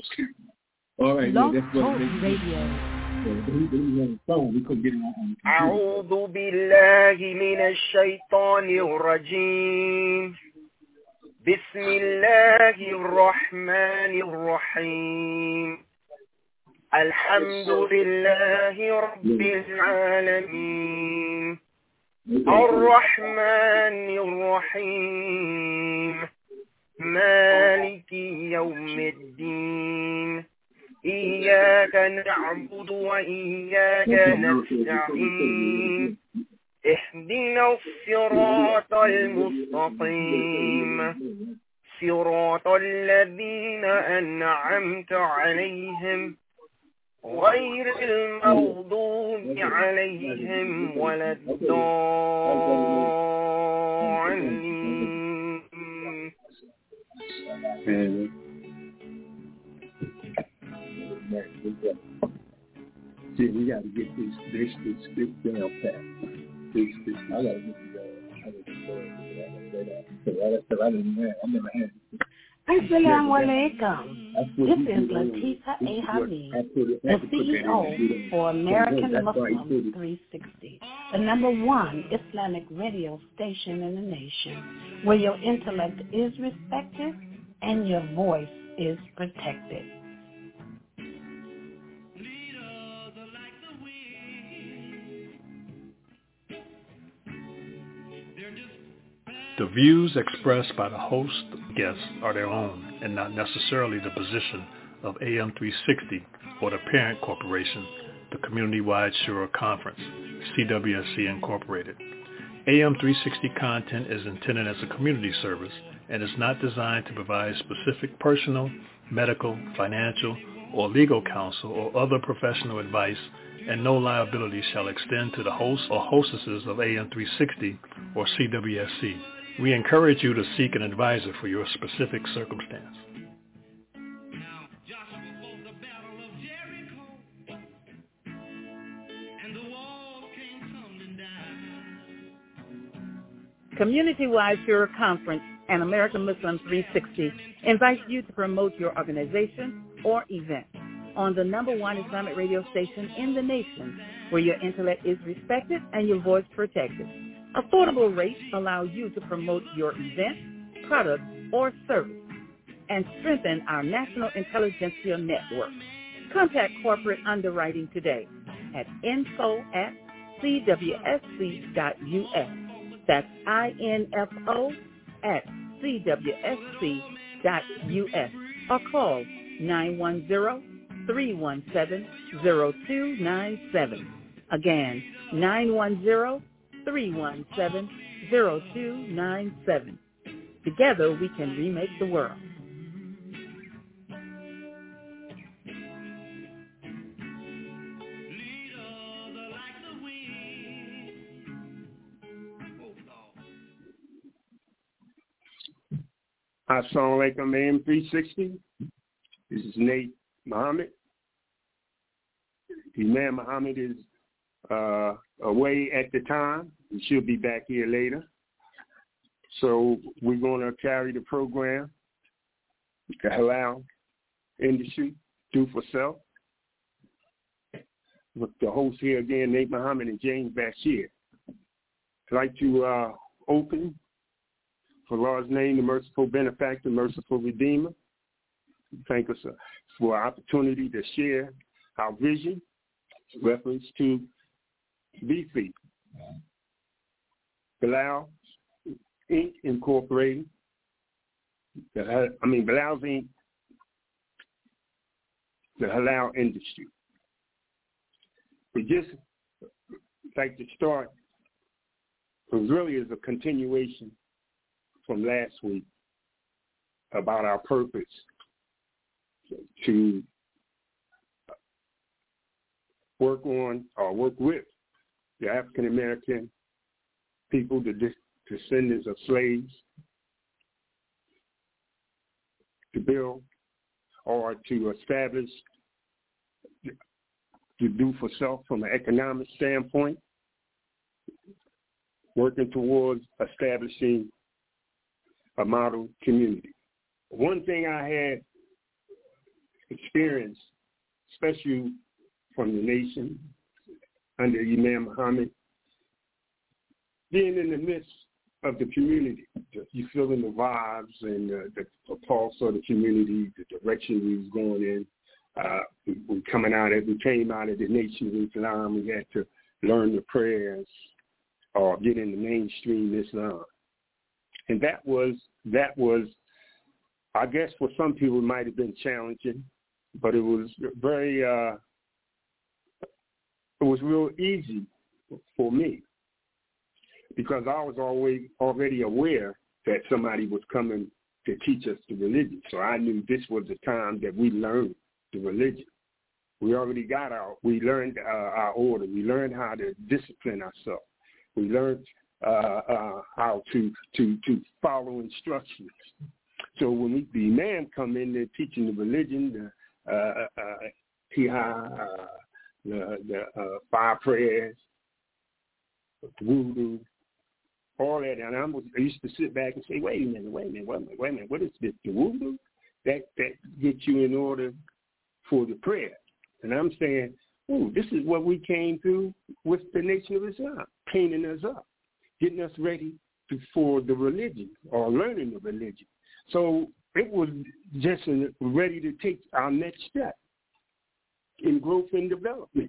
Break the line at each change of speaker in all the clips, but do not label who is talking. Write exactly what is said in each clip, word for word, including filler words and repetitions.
All right,
Love
yeah, that's what
Talk Radio.
أعوذ بالله من الشيطان الرجيم بسم الله الرحمن الرحيم الحمد لله رب العالمين الرحمن الرحيم مالك يوم الدين إياك نعبد وإياك نستعين اهدنا الصراط المستقيم صراط الذين أنعمت عليهم غير المغضوب عليهم ولا الضالين.
See, we got to get this this this this down pat. This this I got to get the I got to get the I didn't have I never had.
Assalamu alaikum. This is Latifa A. Hamid, the C E O for American Muslim three sixty, the number one Islamic radio station in the nation, where your intellect is respected and your voice is protected.
The views expressed by the host guests are their own and not necessarily the position of A M three sixty or the parent corporation, the Community-Wide Shura Conference, C W S C Incorporated. A M three sixty content is intended as a community service and is not designed to provide specific personal, medical, financial, or legal counsel or other professional advice, and no liability shall extend to the host or hostesses of A M three sixty or C W S C. We encourage you to seek an advisor for your specific circumstance.
Community-Wide Shura Conference and American Muslim three sixty invites you to promote your organization or event on the number one Islamic radio station in the nation, where your intellect is respected and your voice protected. Affordable rates allow you to promote your event, product, or service and strengthen our national intelligentsia network. Contact corporate underwriting today at info at c w s c dot u s. That's I N F O at c w s c dot u s or call nine one zero, three one seven, zero two nine seven. Again, nine one zero, three one seven, zero two nine seven. Together we can remake the world.
Assalamu alaikum, A M three sixty. This is Nate Muhammad. Imam Muhammad is uh, away at the time. He should be back here later. So we're going to carry the program, the halal industry, do for self. With the host here again, Nate Muhammad and James Bashir. I'd like to uh, open for Allah's name, the merciful benefactor, merciful redeemer. Thank us uh, for our opportunity to share our vision, reference to B F I, Bilal Incorporated. Incorporated. The, I mean, Bilal's Incorporated, the halal industry. We just like to start, because really is a continuation from last week about our purpose to work on or work with the African American people, the descendants of slaves, to build or to establish, to do for self from an economic standpoint, working towards establishing a model community. One thing I had experience, especially from the nation under Imam Muhammad, being in the midst of the community. You feeling the vibes and uh, the, the pulse of the community, the direction we was going in. Uh, we, we coming out of, we came out of the Nation of Islam. We had to learn the prayers or get in the mainstream Islam. And that was, that was, I guess for some people it might have been challenging, but it was very, uh, it was real easy for me because I was always already aware that somebody was coming to teach us the religion. So I knew this was the time that we learned the religion. We already got our, we learned uh, our order. We learned how to discipline ourselves. We learned uh, uh, how to, to, to follow instructions. So when we, the imam come in there teaching the religion, the uh, uh, uh, the, the uh, five prayers, the wudu, all that, and I, was, I used to sit back and say, wait a minute, wait a minute, wait a minute, wait a minute, what is this, the wudu? That, that gets you in order for the prayer. And I'm saying, ooh, this is what we came through with the Nation of Islam, cleaning us up, getting us ready to, for the religion or learning the religion. So it was just ready to take our next step in growth and development.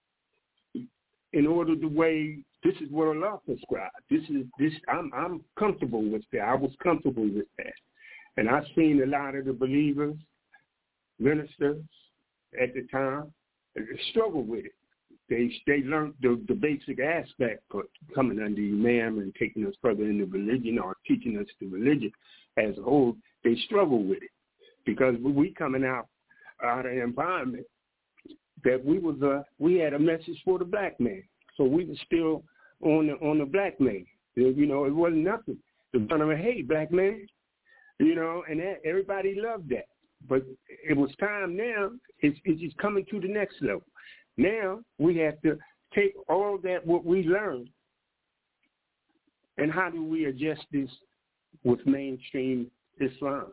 In order to way, this is what Allah prescribed. This is this. I'm I'm comfortable with that. I was comfortable with that, and I've seen a lot of the believers, ministers at the time, struggle with it. They they learned the, the basic aspect of coming under Imam and taking us further into religion or teaching us the religion as a whole. They struggle with it because we coming out out of an environment that we was a we had a message for the black man, so we were still on the on the black man. You know, it wasn't nothing. The son of a hey black man, you know, and that, everybody loved that. But it was time now. It's it's just coming to the next level. Now we have to take all that what we learned, and how do we adjust this with mainstream Islam?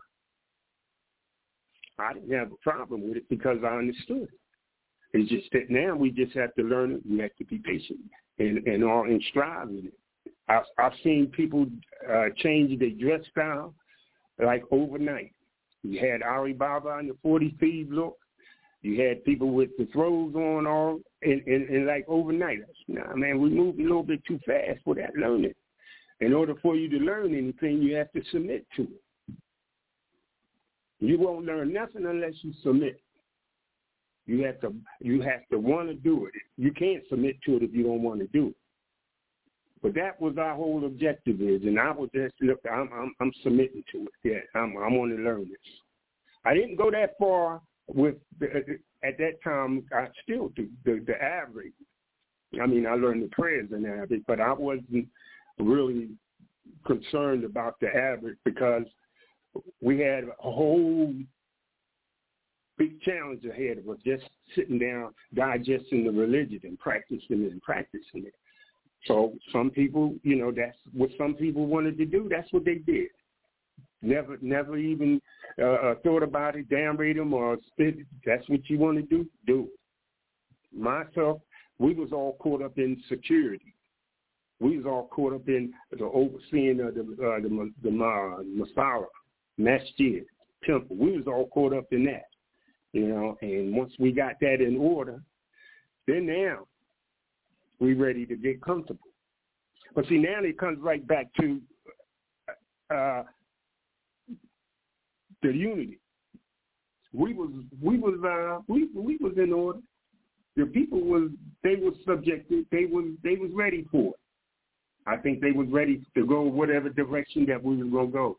I didn't have a problem with it because I understood it. It's just that now we just have to learn it. We have to be patient and, and all and strive in it. I've, I've seen people uh, change their dress style like overnight. You had Ali Baba in the forty Thieves look. You had people with the throws on all and, and, and like overnight. Nah, man, we move a little bit too fast for that learning. In order for you to learn anything, you have to submit to it. You won't learn nothing unless you submit. You have to you have to want to do it. You can't submit to it if you don't want to do it. But that was our whole objective is, and I was just look. I'm I'm, I'm submitting to it. Yeah, I'm I want to learn this. I didn't go that far with the, at that time. I still do the, the average. I mean, I learned the prayers in Arabic, but I wasn't really concerned about the average because we had a whole big challenge ahead of us, just sitting down, digesting the religion and practicing it and practicing it. So some people, you know, that's what some people wanted to do. That's what they did. Never, never even uh, thought about it, downgrade them or spit. That's what you want to do, do it. Myself, we was all caught up in security. We was all caught up in the overseeing of the uh, the, the uh, Masala, Masjid, temple. We was all caught up in that. You know, and once we got that in order, then now we ready to get comfortable. But see, now it comes right back to uh, the unity. We was we was uh, we we was in order. The people was they was subjected. They was they was ready for it. I think they was ready to go whatever direction that we was gonna go.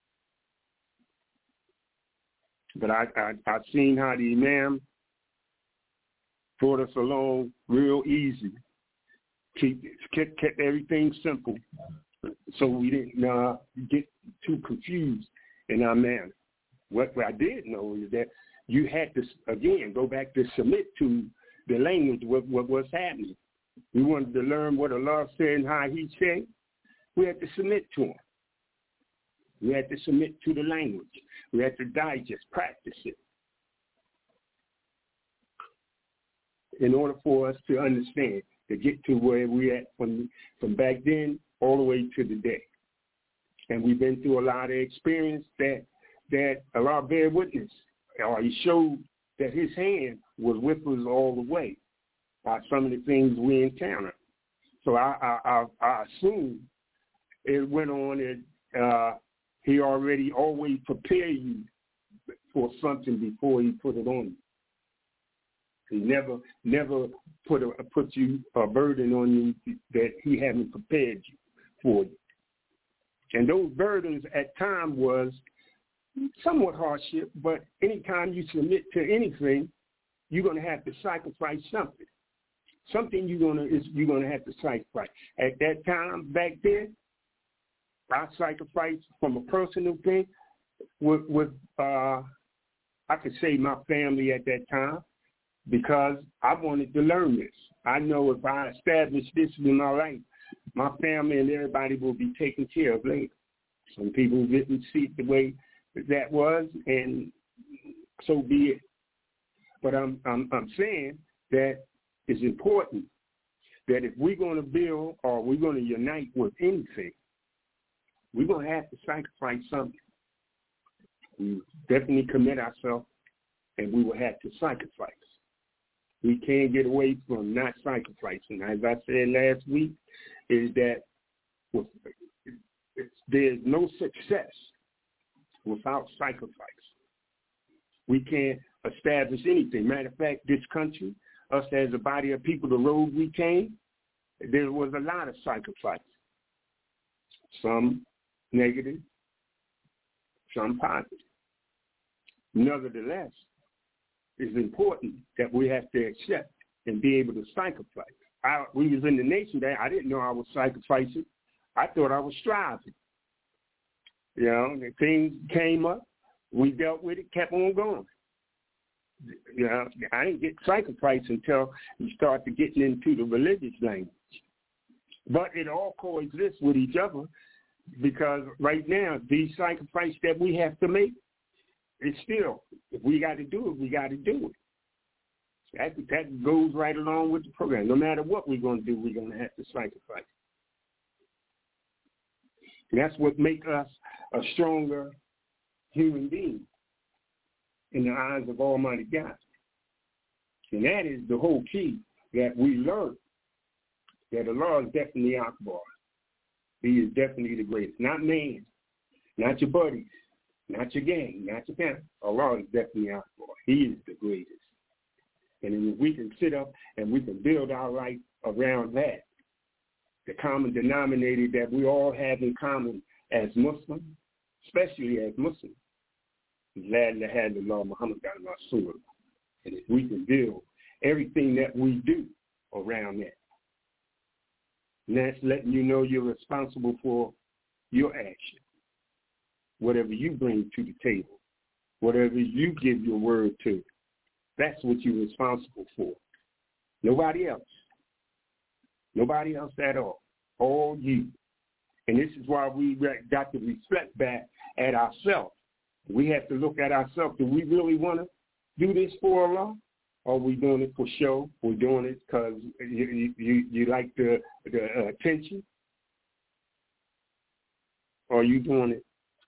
But I, I, I've seen how the Imam brought us along real easy, keep, kept, kept everything simple so we didn't uh, get too confused in our manner. What, what I did know is that you had to, again, go back to submit to the language, what, what was happening. We wanted to learn what Allah said and how he said. We had to submit to him. We had to submit to the language. We had to digest, practice it. in order for us to understand, to get to where we're at from, from back then all the way to today. And we've been through a lot of experience that, that a lot of bear witness, or he showed that his hand was with us all the way by some of the things we encountered. So I, I, I, I assume it went on and uh, he already always prepared you for something before he put it on you. He never, never put a, put you a burden on you that he hadn't prepared you for you. And those burdens at times was somewhat hardship, but anytime you submit to anything, you're going to have to sacrifice something. Something you're going to is you're going to have to sacrifice. At that time back then, I sacrificed from a personal thing with, with uh, I could say my family at that time, because I wanted to learn this. I know if I establish this in my life, my family and everybody will be taken care of later. Some people didn't see it the way that was, and so be it. But I'm I'm, I'm saying that it's important that if we're going to build or we're going to unite with anything, we're going to have to sacrifice something. We definitely commit ourselves, and we will have to sacrifice. We can't get away from not sacrificing. As I said last week, is that with, there's no success without sacrifice. We can't establish anything. Matter of fact, this country, us as a body of people, the road we came, there was a lot of sacrifice. Some negative, some positive. Nevertheless, it's important that we have to accept and be able to sacrifice. I, we was in the nation that I didn't know I was sacrificing. I thought I was striving. You know, the things came up, we dealt with it, kept on going. You know, I didn't get sacrificed until you start to getting into the religious language. But it all coexists with each other, because right now, these sacrifices that we have to make, it's still, if we got to do it, we got to do it. That, that goes right along with the program. No matter what we're going to do, we're going to have to sacrifice. And that's what makes us a stronger human being in the eyes of Almighty God. And that is the whole key, that we learn that Allah is definitely Akbar. He is definitely the greatest. Not man, not your buddies, not your gang, not your family. Allah is definitely Akbar. He is the greatest. And if we can sit up and we can build our life around that, the common denominator that we all have in common as Muslims, especially as Muslims, is La ilaha illallah Muhammadan Rasulullah. And if we can build everything that we do around that, and that's letting you know you're responsible for your action. Whatever you bring to the table, whatever you give your word to, that's what you're responsible for. Nobody else. Nobody else at all. All you. And this is why we got to reflect back at ourselves. We have to look at ourselves. Do we really want to do this for Allah? Or are we doing it for show? We're doing it because you, you, you like the, the uh, attention? Or are you doing it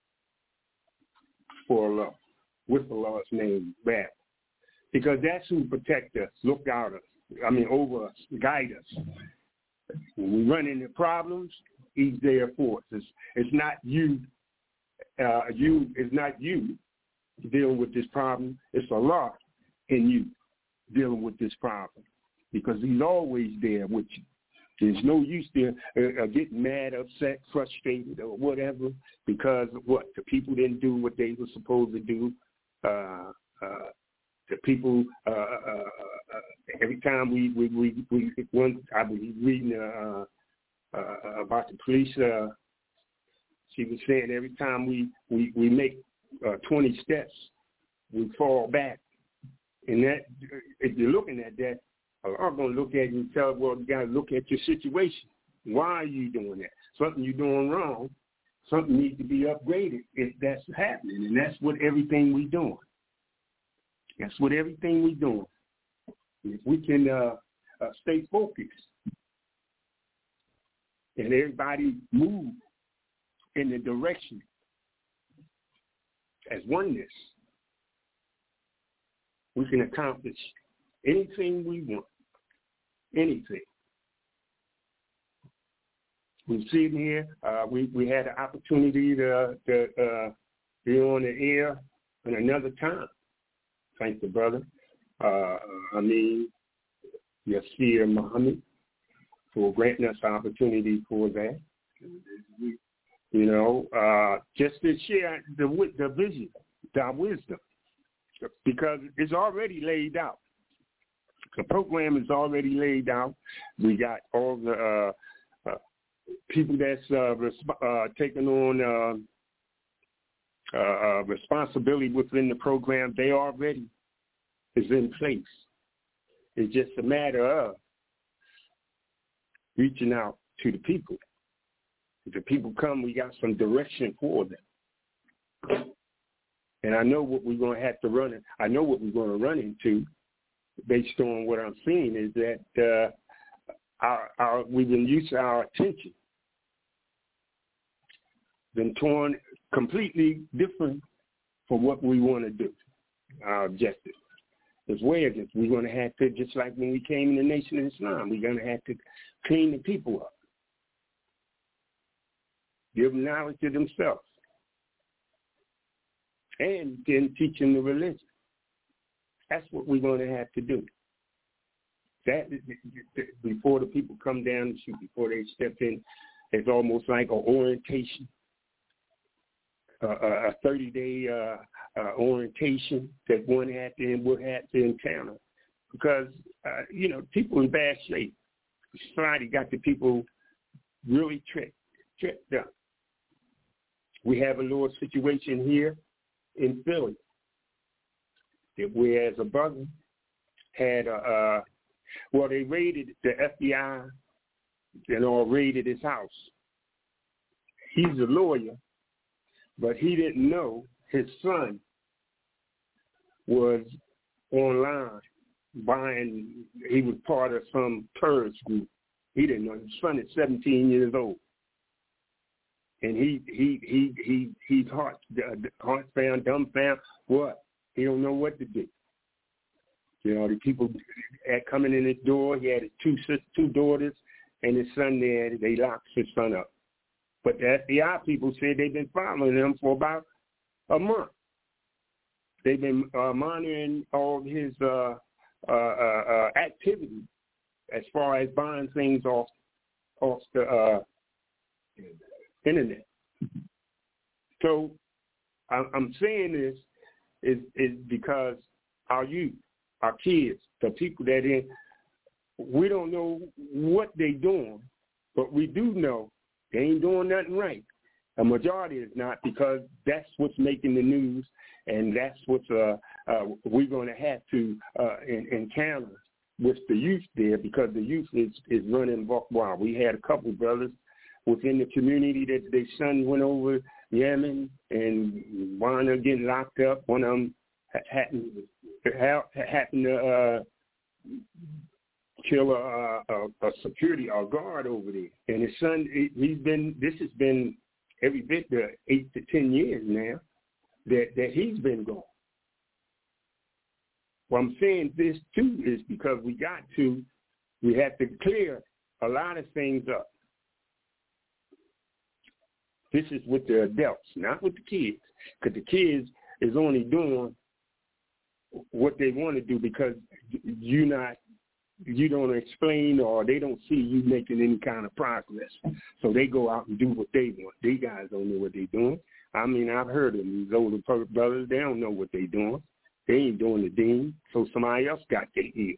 for Allah, with Allah's name back? Because that's who protect us, look out us, I mean over us, guide us. When we run into problems, He's there for us. It's, it's not you, uh, you, it's not you dealing with this problem. It's Allah in you dealing with this problem, because He's always there with you. There's no use there uh, getting mad, upset, frustrated, or whatever, because what? The people didn't do what they were supposed to do. Uh, uh, the people, uh, uh, uh, every time we, we, we, we one, I was reading uh, uh, about the police, uh, she was saying every time we, we, we make uh, twenty steps, we fall back. And that, if you're looking at that, I'm going to look at you and tell, well, you got to look at your situation. Why are you doing that? Something you're doing wrong. Something needs to be upgraded if that's happening. And that's what everything we're doing. That's what everything we're doing. if we can uh, uh, stay focused and everybody move in the direction as oneness, we can accomplish anything we want, anything. We've seen here, uh, we, we had the opportunity to, to uh, be on the air in another time. Thank the brother. Uh, I mean, Yasir Muhammad, for granting us the opportunity for that. You know, uh, just to share the, the vision, the wisdom, because it's already laid out. The program is already laid out. We got all the uh, uh, people that's uh, resp- uh, taking on uh, uh, responsibility within the program. They already is in place. It's just a matter of reaching out to the people. If the people come, we got some direction for them. And I know what we're going to have to run in. I know what we're going to run into based on what I'm seeing is that uh, our, our, we've been used to our attention, been torn completely different from what we want to do, our objective. It's way against. We're going to have to, just like when we came in the Nation of Islam, we're going to have to clean the people up, give them knowledge of themselves, and then teach them the religion. That's what we're going to have to do. That before the people come down the chute, before they step in, it's almost like an orientation, uh, a thirty-day uh, uh, orientation that one had to and would have to encounter, because uh, you know people in bad shape. Society got the people really tricked, tricked up. We have a little situation here in Philly that whereas a brother had a, uh, well, they raided the F B I and all raided his house. He's a lawyer, but he didn't know his son was online buying, he was part of some terrorist group. He didn't know. His son is seventeen years old. And he he he he he's heart heart found, dumbfound. What? He don't know what to do. You know, the people at coming in his door. He had his two sisters, two daughters, and his son there. They locked his son up. But the F B I people said they've been following him for about a month. They've been uh, monitoring all his uh, uh, uh, uh, activity as far as buying things off off the uh, internet. So I'm saying this is is because our youth, our kids, the people that in, we don't know what they doing, but we do know they ain't doing nothing right. A majority is not, because that's what's making the news, and that's what's uh, uh, we're going to have to uh, in, encounter with the youth there, because the youth is, is running buck wild. We had a couple brothers within the community that their son went over Yemen and wound up getting locked up. One of them happened, happened to uh, kill a, a, a security, a guard over there. And his son, he's been, this has been every bit the eight to ten years now that, that he's been gone. Well, I'm saying this too is because we got to, we have to clear a lot of things up. This is with the adults, not with the kids, because the kids is only doing what they want to do because you not, you don't explain or they don't see you making any kind of progress. So they go out and do what they want. These guys don't know what they're doing. I mean, I've heard of these older brothers. They don't know what they're doing. They ain't doing the thing, so somebody else got their ear.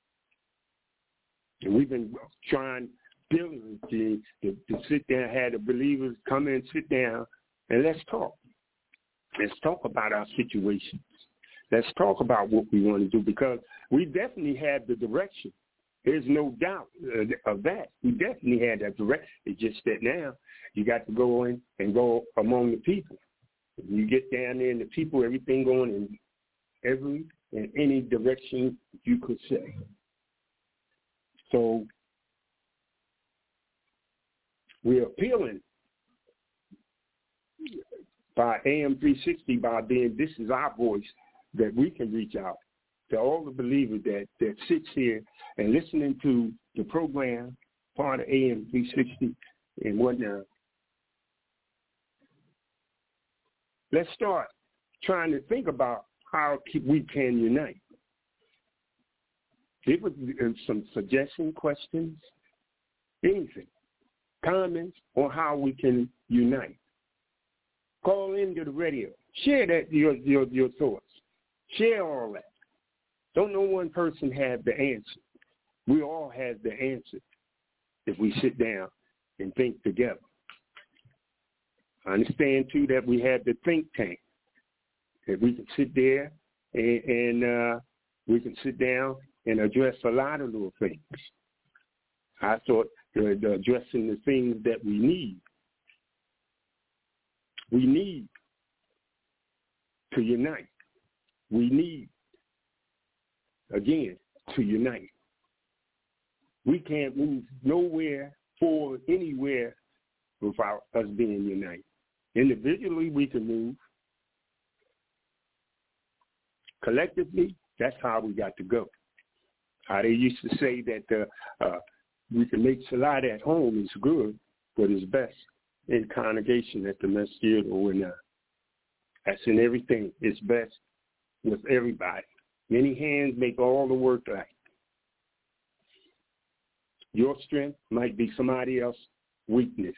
And we've been trying diligently to, to sit there, have the believers come in, sit down, and let's talk. Let's talk about our situations. Let's talk about what we want to do, because we definitely have the direction. There's no doubt of that. We definitely had that direction. It's just that now you got to go in and go among the people. When you get down there and the people, everything going in every and any direction you could say. So we're appealing by A M three sixty, by being, this is our voice, that we can reach out to all the believers that, that sits here and listening to the program, part of A M three sixty and whatnot. Let's start trying to think about how we can unite. Give us some suggestion, questions, anything, comments on how we can unite. Call into the radio. Share that your your your thoughts. Share all that. Don't no one person have the answer. We all have the answer if we sit down and think together. I understand too that we have the think tank. That we can sit there and, and uh, we can sit down and address a lot of little things. I thought uh, the addressing the things that we need. We need to unite. We need, again, to unite. We can't move nowhere forward, anywhere, without us being united. Individually, we can move. Collectively, that's how we got to go. How they used to say that uh, uh, we can make salat at home is good, but it's best in congregation at the masjid or in uh, that's in everything. It's best with everybody. Many hands make all the work light. Your strength might be somebody else's weakness.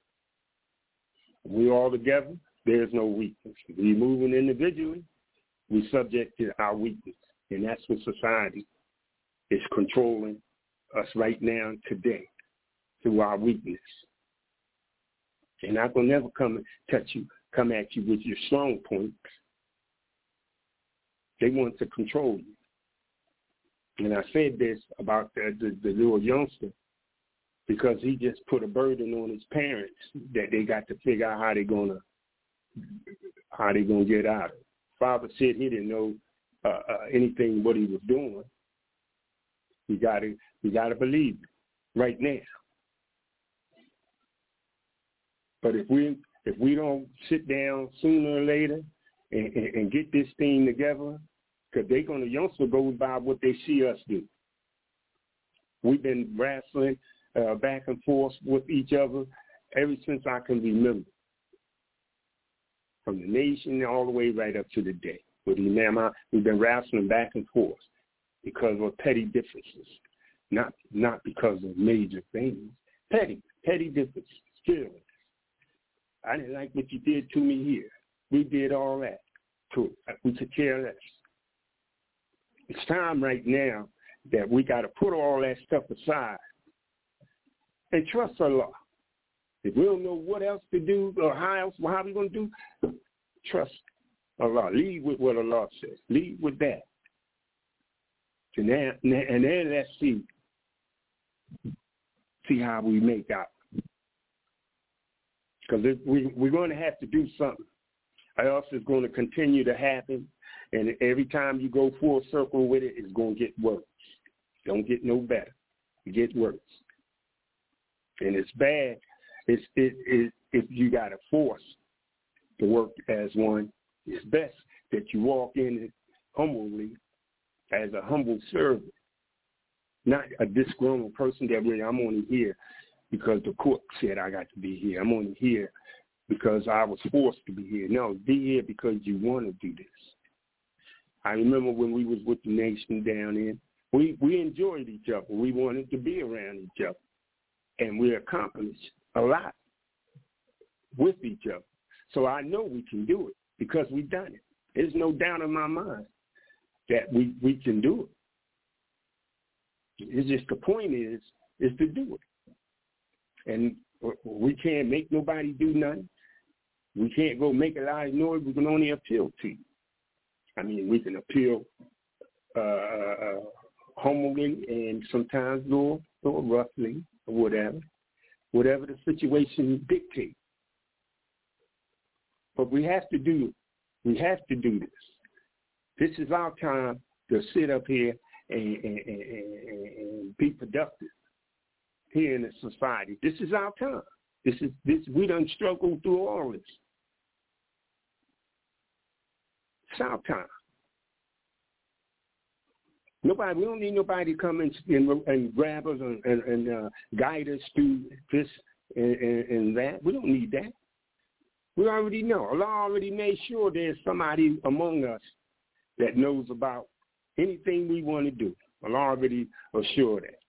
We all together, there's no weakness. If we're moving individually, we're subject to our weakness. And that's what society is controlling us right now today, through our weakness. They're not going to never come and touch you, come at you with your strong points. They want to control you. And I said this about the, the, the little youngster because he just put a burden on his parents that they got to figure out how they're going to how they going to get out of it. Father said he didn't know uh, uh, anything what he was doing. We got to we got to believe it right now. But if we if we don't sit down sooner or later and, and, and get this thing together, because they're going to youngster go by what they see us do. We've been wrestling uh, back and forth with each other ever since I can remember, from the nation all the way right up to the day. With Imam, we've been wrestling back and forth because of petty differences, not not because of major things. Petty, petty differences, feelings. I didn't like what you did to me here. We did all that. To we could care less. It's time right now that we got to put all that stuff aside and trust Allah. If we don't know what else to do or how else, how we going to do, trust Allah. Lead with what Allah says. Lead with that. And then, and then let's see, see how we make out. Because we, we're going to have to do something. Or else it's going to continue to happen. And every time you go full circle with it, it's going to get worse. Don't get no better. It gets worse. And it's bad. It's, it, it, if you got to force to work as one, it's best that you walk in it humbly as a humble servant, not a disgruntled person that really, I'm only here because the court said I got to be here. I'm only here because I was forced to be here. No, be here because you want to do this. I remember when we was with the nation down in, we, we enjoyed each other. We wanted to be around each other. And we accomplished a lot with each other. So I know we can do it because we've done it. There's no doubt in my mind that we, we can do it. It's just the point is, is to do it. And we can't make nobody do nothing. We can't go make a lot of noise. We can only appeal to you. I mean, we can appeal uh, uh, humbly and sometimes a little, little roughly or whatever, whatever the situation dictates. But we have to do it. We have to do this. This is our time to sit up here and, and, and, and be productive here in the society. This is our time. This is this we done struggled through all this. It's our time. Nobody, we don't need nobody to come and, and, and grab us and, and, and uh, guide us through this and, and, and that. We don't need that. We already know. Allah already made sure there's somebody among us that knows about anything we want to do. Allah already assured that.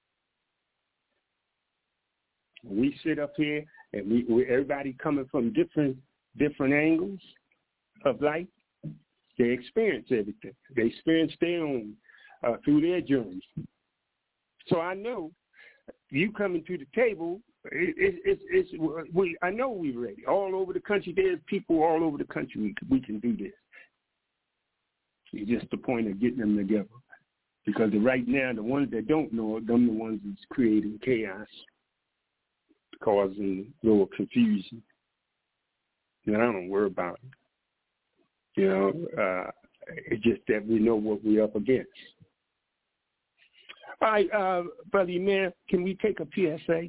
We sit up here and we, we everybody coming from different different angles of life. They experience everything. They experience their own uh, through their journeys. So I know you coming to the table. It, it, it, it's we. I know we're ready. All over the country, there's people all over the country. We we can do this. It's just the point of getting them together. Because right now, the ones that don't know, them the ones that's creating chaos, causing a little confusion. And I don't worry about it. You know, uh, it's just that we know what we're up against. All right, uh, Brother Emir, can we take a P S A?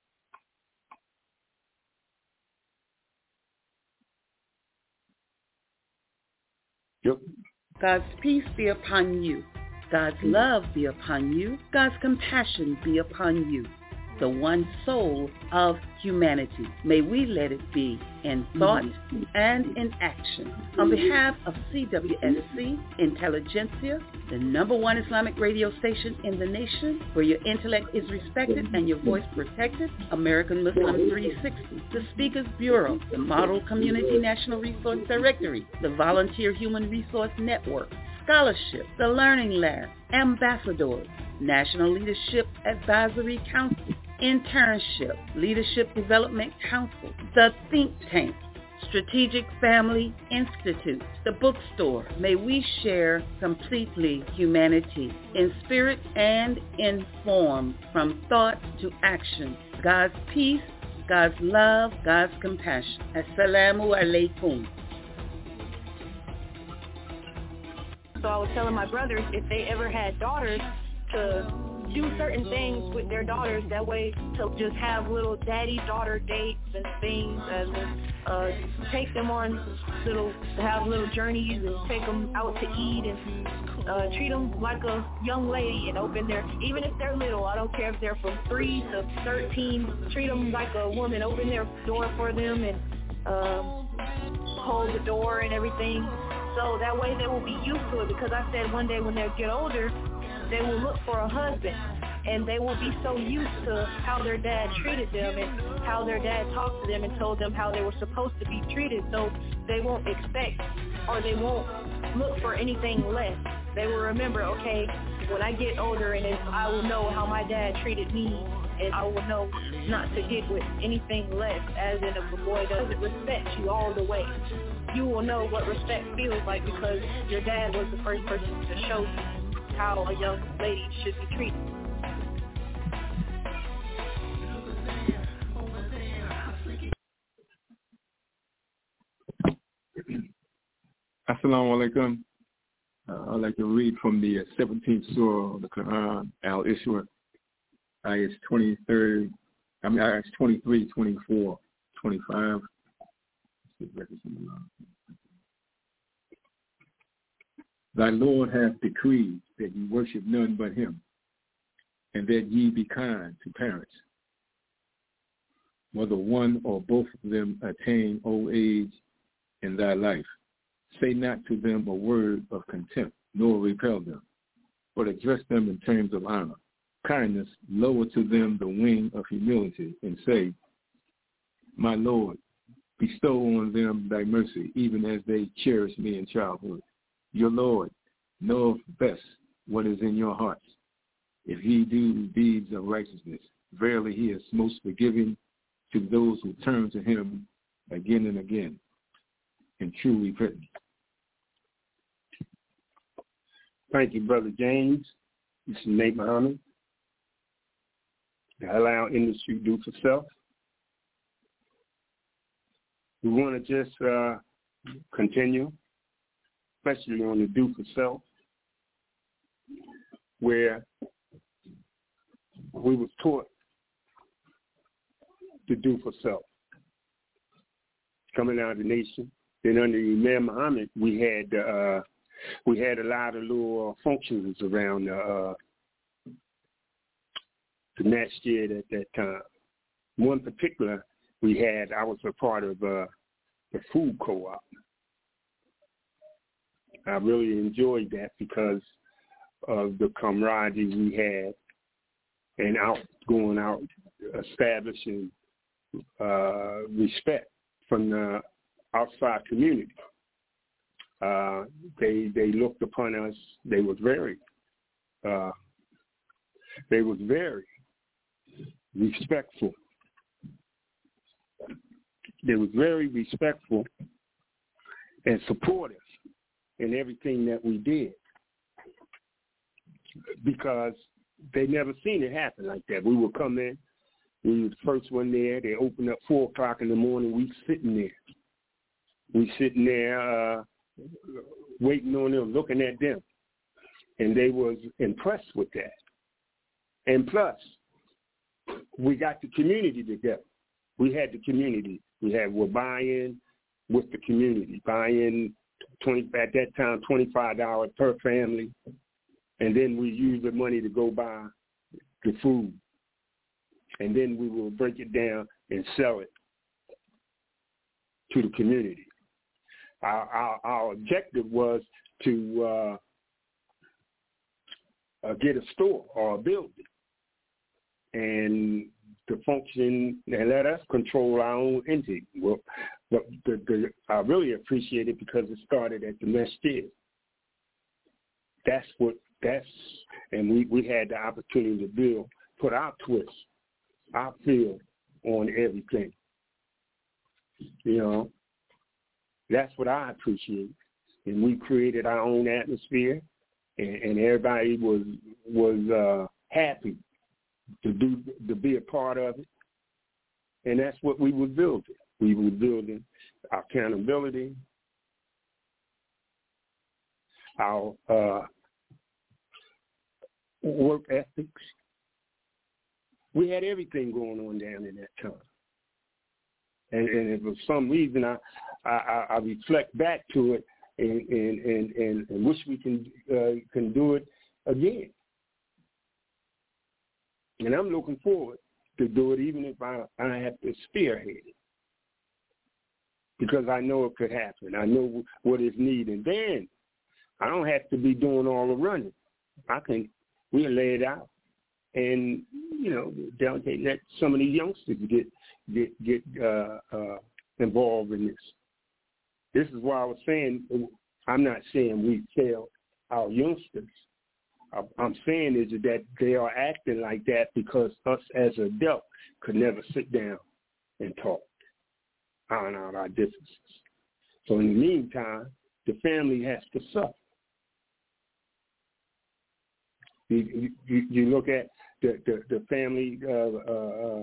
Yep.
God's peace be upon you. God's love be upon you. God's compassion be upon you. The one soul of humanity. May we let it be in thought and in action. On behalf of C W S C Intelligentsia, the number one Islamic radio station in the nation, where your intellect is respected and your voice protected, American Muslim three sixty, the Speakers Bureau, the Model Community National Resource Directory, the Volunteer Human Resource Network, Scholarship, the Learning Lab, Ambassadors, National Leadership Advisory Council, Internship, Leadership Development Council, the Think Tank, Strategic Family Institute, the Bookstore. May we share completely humanity in spirit and in form, from thought to action. God's peace, God's love, God's compassion. Assalamu alaikum.
So I was telling my brothers if they ever had daughters to do certain things with their daughters, that way to just have little daddy-daughter dates and things, and uh, take them on little, to have little journeys and take them out to eat and uh, treat them like a young lady and open their, even if they're little, I don't care if they're from three to thirteen, treat them like a woman, open their door for them and um, hold the door and everything. So that way they will be used to it, because I said one day when they get older, they will look for a husband, and they will be so used to how their dad treated them and how their dad talked to them and told them how they were supposed to be treated, so they won't expect or they won't look for anything less. They will remember, okay, when I get older, and if I will know how my dad treated me, and I will know not to get with anything less, as in if a boy doesn't respect you all the way. You will know what respect feels like, because your dad was the first person to show you how a young lady should be treated.
Assalamu alaikum. Uh, I'd like to read from the seventeenth surah of the Quran, Al-Isra, ayahs twenty-third, I mean ayahs twenty-three, twenty-four, twenty-five. Thy Lord hath decreed that ye worship none but him, and that ye be kind to parents, whether one or both of them attain old age in thy life. Say not to them a word of contempt, nor repel them, but address them in terms of honor. Kindness, lower to them the wing of humility, and say, My Lord, bestow on them thy mercy, even as they cherish me in childhood. Your Lord knoweth best what is in your hearts. If ye do deeds of righteousness, verily he is most forgiving to those who turn to him again and again in true repentance.
Thank you, Brother James. This is Nate Muhammad. The Halal Industry Do for Self. We want to just uh, continue, especially on the Do for Self, where we was taught to do for self. Coming out of the nation, then under Imam Muhammad, we had uh, we had a lot of little uh, functions around uh, the masjid at that time. One particular we had, I was a part of uh, the food co-op. I really enjoyed that because of the camaraderie we had, and out going out establishing uh, respect from the outside community. Uh, they they looked upon us. They was very uh, they was very respectful. They was very respectful and supportive in everything that we did, because they never seen it happen like that. We would come in, we were the first one there. They opened up four o'clock in the morning. We sitting there. We sitting there uh, waiting on them, looking at them. And they was impressed with that. And plus, we got the community together. We had the community. We had, we're buying with the community, buying twenty at that time, twenty-five dollars per family. And then we use the money to go buy the food. And then we will break it down and sell it to the community. Our, our, our objective was to uh, uh, get a store or a building and to function and let us control our own entity. Well, but the, the, I really appreciate it because it started at the masjid. That's what, that's, and we, we had the opportunity to build, put our twist, our feel on everything. You know, that's what I appreciate. And we created our own atmosphere, and, and everybody was was uh, happy to do to be a part of it. And that's what we were building. We were building our accountability, our uh, work ethics. We had everything going on down in that time. And, and if for some reason I, I, I reflect back to it and, and, and, and, and wish we can uh, can do it again. And I'm looking forward to do it even if I, I have to spearhead it. Because I know it could happen. I know what is needed. And then I don't have to be doing all the running. I can, we'll lay it out. And, you know, delegate, let some of the youngsters get get get uh, uh, involved in this. This is why I was saying, I'm not saying we fail our youngsters. I'm saying is that they are acting like that because us as adults could never sit down and talk, iron out our differences. So in the meantime, the family has to suffer. You, you, you look at the, the, the family uh, uh,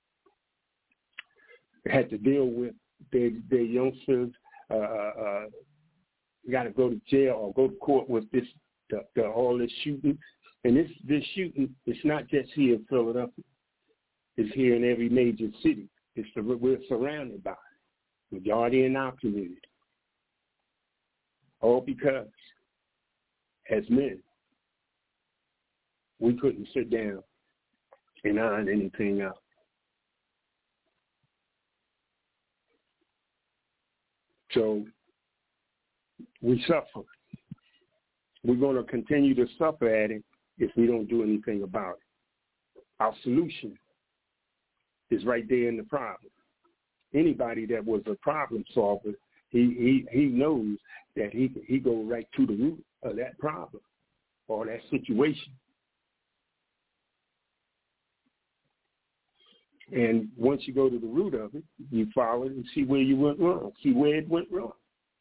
had to deal with their, their youngsters, uh, uh, got to go to jail or go to court with this, the, the, all this shooting. And this, this shooting, it's not just here in Philadelphia. It's here in every major city. It's the, we're surrounded by it, majority in our community. All because, as men, we couldn't sit down and iron anything out. So we suffer. We're going to continue to suffer at it if we don't do anything about it. Our solution is right there in the problem. Anybody that was a problem solver, he he, he knows that he he go right to the root of that problem or that situation. And once you go to the root of it, you follow it and see where you went wrong, see where it went wrong.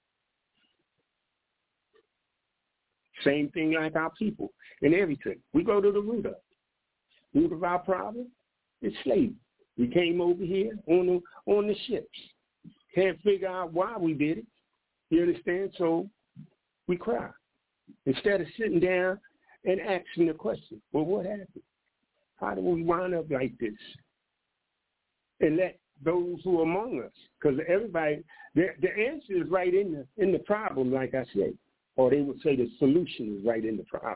Same thing like our people and everything. We go to the root of it. Root of our problem is slavery. We came over here on the on the ships. Can't figure out why we did it. You understand? So we cry. Instead of sitting down and asking the question, well, what happened? How do we wind up like this? And let those who are among us, because everybody, the, the answer is right in the in the problem, like I said, or they would say the solution is right in the problem.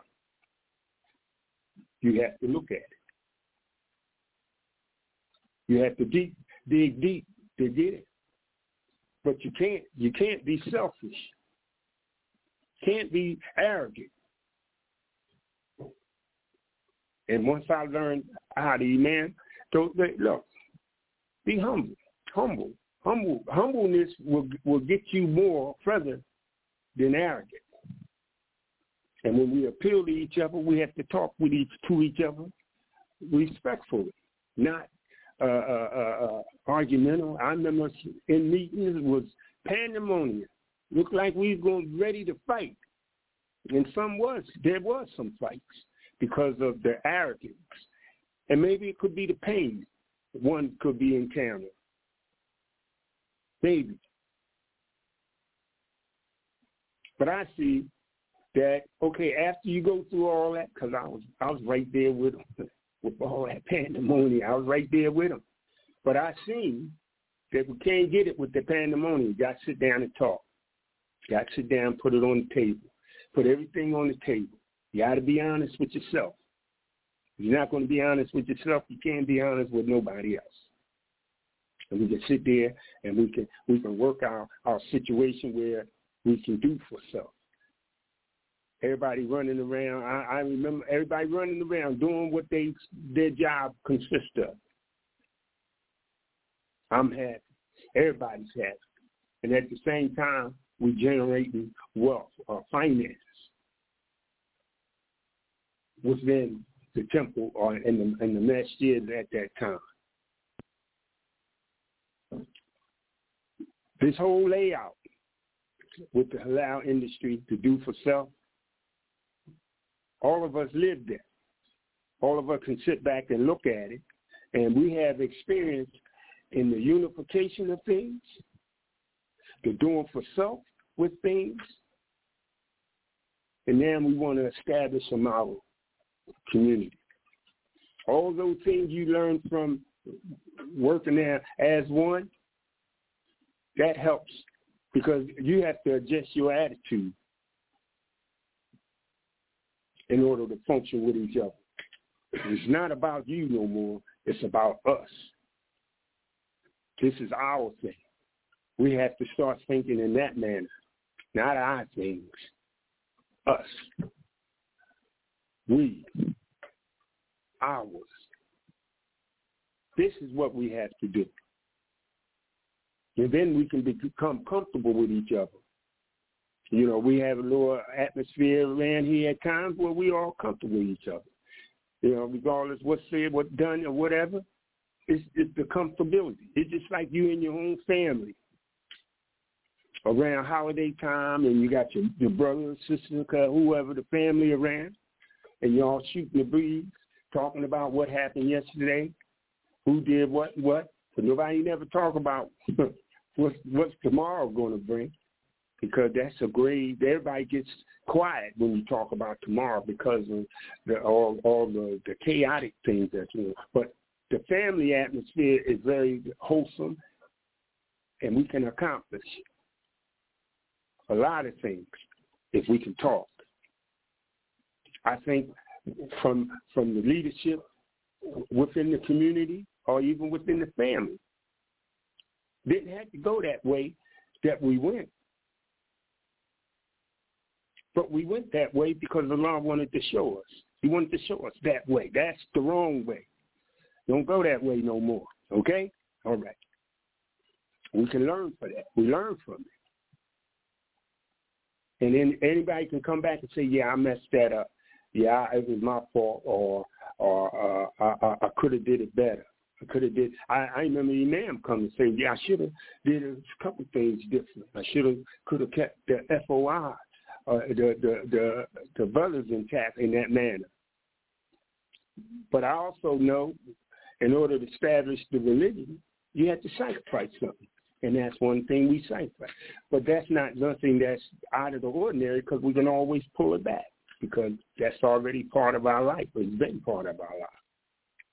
You have to look at it. You have to deep, dig deep to get it. But you can't you can't be selfish. Can't be arrogant. And once I learned how to, man, don't look, be humble, humble, humble. Humbleness will will get you more further than arrogance. And when we appeal to each other, we have to talk with each to each other respectfully, not uh, uh, uh, argumental. I remember in meetings it was pandemonium. Looked like we were going ready to fight, and some was there was some fights because of the arrogance, and maybe it could be the pain one could be encountered. Maybe, but I see that, okay, after you go through all that, because I was I was right there with them, with all that pandemonium. I was right there with them. But I seen that we can't get it with the pandemonium. You got to sit down and talk. You got to sit down, put it on the table. Put everything on the table. You got to be honest with yourself. If you're not going to be honest with yourself, you can't be honest with nobody else. And we can sit there and we can we can work our, our situation where we can do for self. Everybody running around. I, I remember everybody running around doing what they their job consists of. I'm happy. Everybody's happy. And at the same time, we're generating wealth or finance within the temple or in the, in the masjid at that time. This whole layout with the halal industry to do for self, all of us live there. All of us can sit back and look at it, and we have experience in the unification of things, the doing for self with things, and then we want to establish a model community. All those things you learn from working there as one, that helps because you have to adjust your attitude in order to function with each other. It's not about you no more. It's about us. This is our thing. We have to start thinking in that manner, not our things, us. We, ours. This is what we have to do. And then we can become comfortable with each other. You know, we have a little atmosphere around here at times where we all comfortable with each other. You know, regardless what's said, what's done, or whatever, it's, it's the comfortability. It's just like you and your own family. Around holiday time, and you got your, your brother, sister, whoever, the family around, and y'all shooting the breeze, talking about what happened yesterday, who did what, what. But nobody never talk about what's, what's tomorrow going to bring, because that's a grade. Everybody gets quiet when we talk about tomorrow because of the, all, all the, the chaotic things that's going on. But the family atmosphere is very wholesome, and we can accomplish a lot of things if we can talk. I think from from the leadership within the community or even within the family, didn't have to go that way that we went. But we went that way because Allah wanted to show us. He wanted to show us that way. That's the wrong way. Don't go that way no more. Okay? All right. We can learn from that. We learn from it. And then anybody can come back and say, yeah, I messed that up. Yeah, it was my fault, or or uh, I, I, I could have did it better. I could have did. I, I remember the Imam come and say, yeah, I should have did a couple things different. I should have could have kept the F O I, uh, the, the the the brothers intact in that manner. But I also know, in order to establish the religion, you have to sacrifice something. And that's one thing we sacrifice. But that's not nothing that's out of the ordinary, because we can always pull it back, because that's already part of our life. It's been part of our life.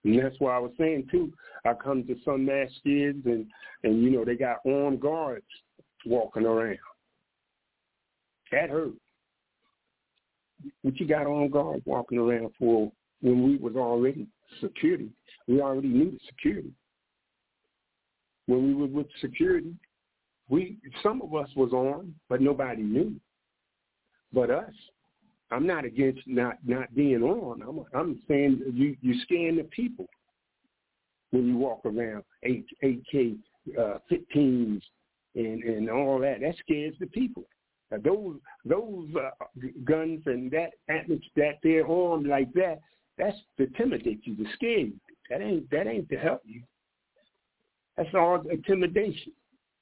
And that's why I was saying, too, I come to some mass kids and, and, you know, they got armed guards walking around. That hurt. What you got armed guards walking around for when we was already security? We already knew the security. When we were with security, we some of us was armed, but nobody knew. But us, I'm not against not, not being armed. I'm, I'm saying you, you scaring the people when you walk around eight K uh, fifteens and, and all that. That scares the people. Now those those uh, guns and that that they're armed like that, that's to intimidate you, to scare you. That ain't that ain't to help you. That's all intimidation.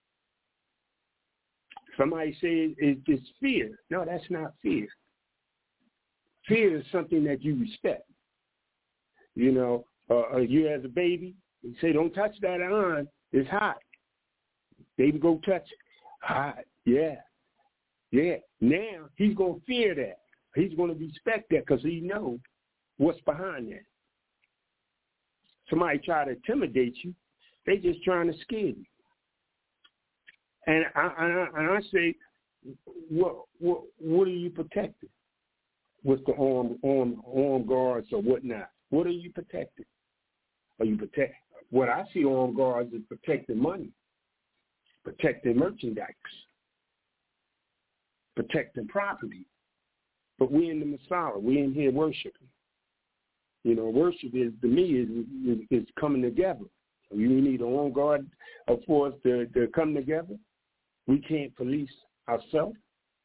Somebody says it's just fear. No, that's not fear. Fear is something that you respect. You know, uh, you as a baby, you say, don't touch that iron. It's hot. Baby, go touch it. Hot. Yeah. Yeah. Now he's going to fear that. He's going to respect that because he knows what's behind that. Somebody try to intimidate you, they just trying to scare you. And I, I, and I say, what, what, what are you protecting with the armed, armed, armed guards or whatnot? What are you protecting? Are you protect? What I see armed guards is protecting money, protecting merchandise, protecting property. But we in the Messiah, we in here worshiping. You know, worship is to me is is, is coming together. You need an armed guard for us to, to come together. We can't police ourselves.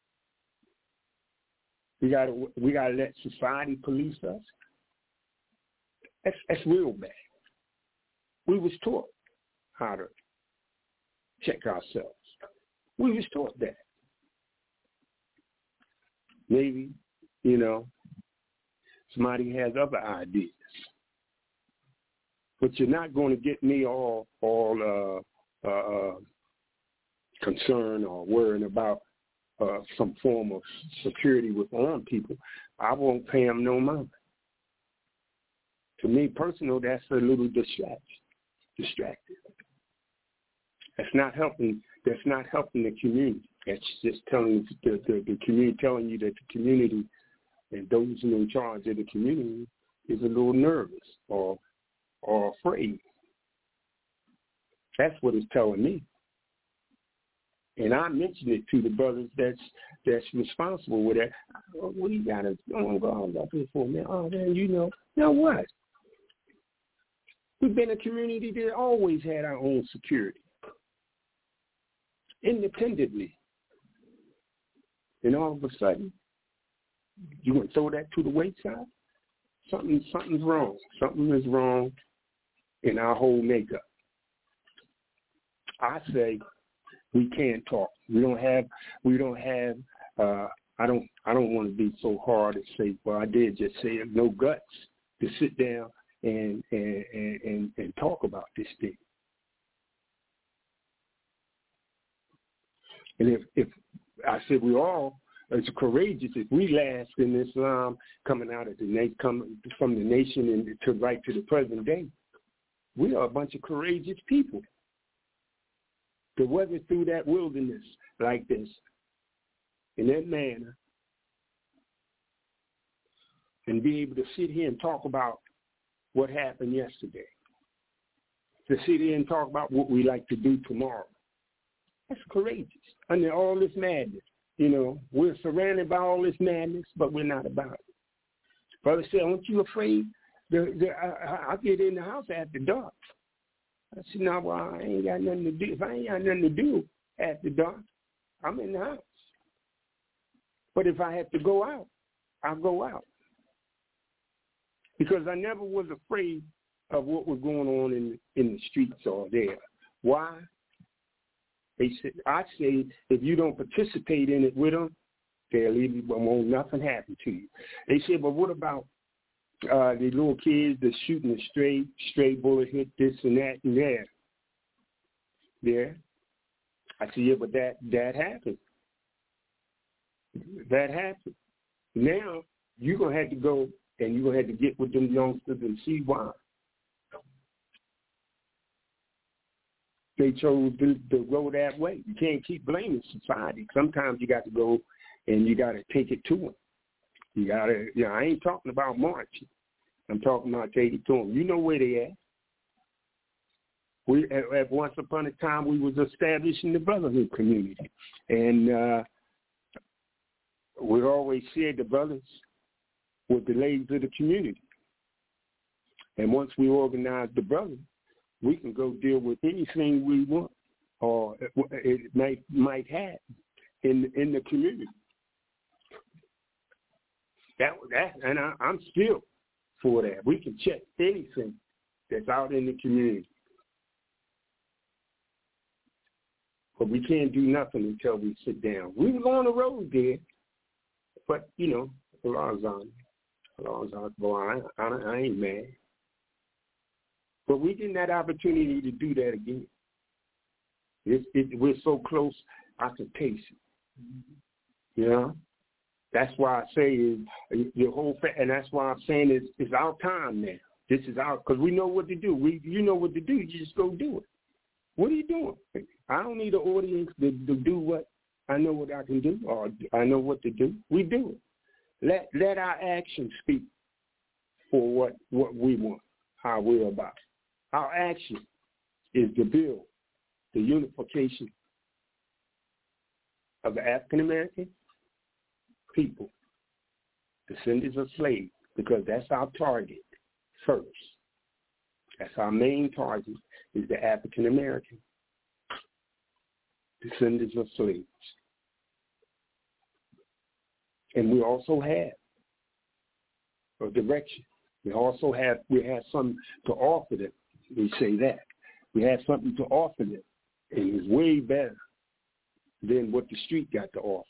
We got to we got to let society police us. That's that's real bad. We was taught how to check ourselves. We was taught that. Maybe, you know, somebody has other ideas. But you're not going to get me all all uh, uh, concerned or worrying about uh, some form of security with armed people. I won't pay them no mind. To me, personal, that's a little distraction, distracted. That's not helping. That's not helping the community. That's just telling the, the, the community, telling you that the community and those who are in charge of the community is a little nervous or or afraid. That's what it's telling me. And I mentioned it to the brothers that's that's responsible with that. Oh, what do you got to oh, God up here for, man? Oh, man, you know, now what? We've been a community that always had our own security, independently. And all of a sudden, you want to throw that to the wayside? Something, something's wrong. Something is wrong in our whole makeup. I say we can't talk. We don't have. We don't have. Uh, I don't. I don't want to be so hard and say, well, I did just say it. No guts to sit down and and and, and, and talk about this thing. And if if I said we all. It's courageous if we last in Islam coming out of the na- coming from the nation and to right to the present day. We are a bunch of courageous people to weather through that wilderness like this in that manner and be able to sit here and talk about what happened yesterday, to sit here and talk about what we like to do tomorrow. That's courageous under all this madness. You know, we're surrounded by all this madness, but we're not about it. Brother said, aren't you afraid? The, the, I, I get in the house after dark. I said, no, well, I ain't got nothing to do. If I ain't got nothing to do after dark, I'm in the house. But if I have to go out, I'll go out. Because I never was afraid of what was going on in, in the streets or there. Why? They said, I say, if you don't participate in it with them, they'll leave you, but won't nothing happen to you. They said, but what about uh, the little kids that's shooting a stray, stray bullet hit this and that and there? There. I said, yeah, but that, that happened. That happened. Now, you're going to have to go and you're going to have to get with them youngsters and see why. they chose to, to go that way. You can't keep blaming society. Sometimes you got to go and you got to take it to them. You got to, you know, I ain't talking about marching. I'm talking about take it to them. You know where they at. We at, at once upon a time we was establishing the brotherhood community, and uh, we always said the brothers were the legs of the community. And once we organize the brothers, we can go deal with anything we want, or it, it might might have in in the community. That that and I, I'm still for that. We can check anything that's out in the community. But we can't do nothing until we sit down. We was on the road there, but, you know, the law's on. The law's on. Boy, I, I, I ain't mad. But we didn't have opportunity to do that again. It, it, we're so close, I can taste it. You know? That's why I say is your whole, fa- and that's why I'm saying is it's our time now. This is our, because we know what to do. We, you know what to do. You just go do it. What are you doing? I don't need an audience to, to do what I know what I can do, or I know what to do. We do it. Let let our actions speak for what, what we want, how we're about. Our action is to build the unification of the African American people, descendants of slaves, because that's our target first. That's our main target, is the African American, descendants of slaves. And we also have a direction. We also have we have something to offer them. We say that. We have something to offer them. And it's way better than what the street got to offer.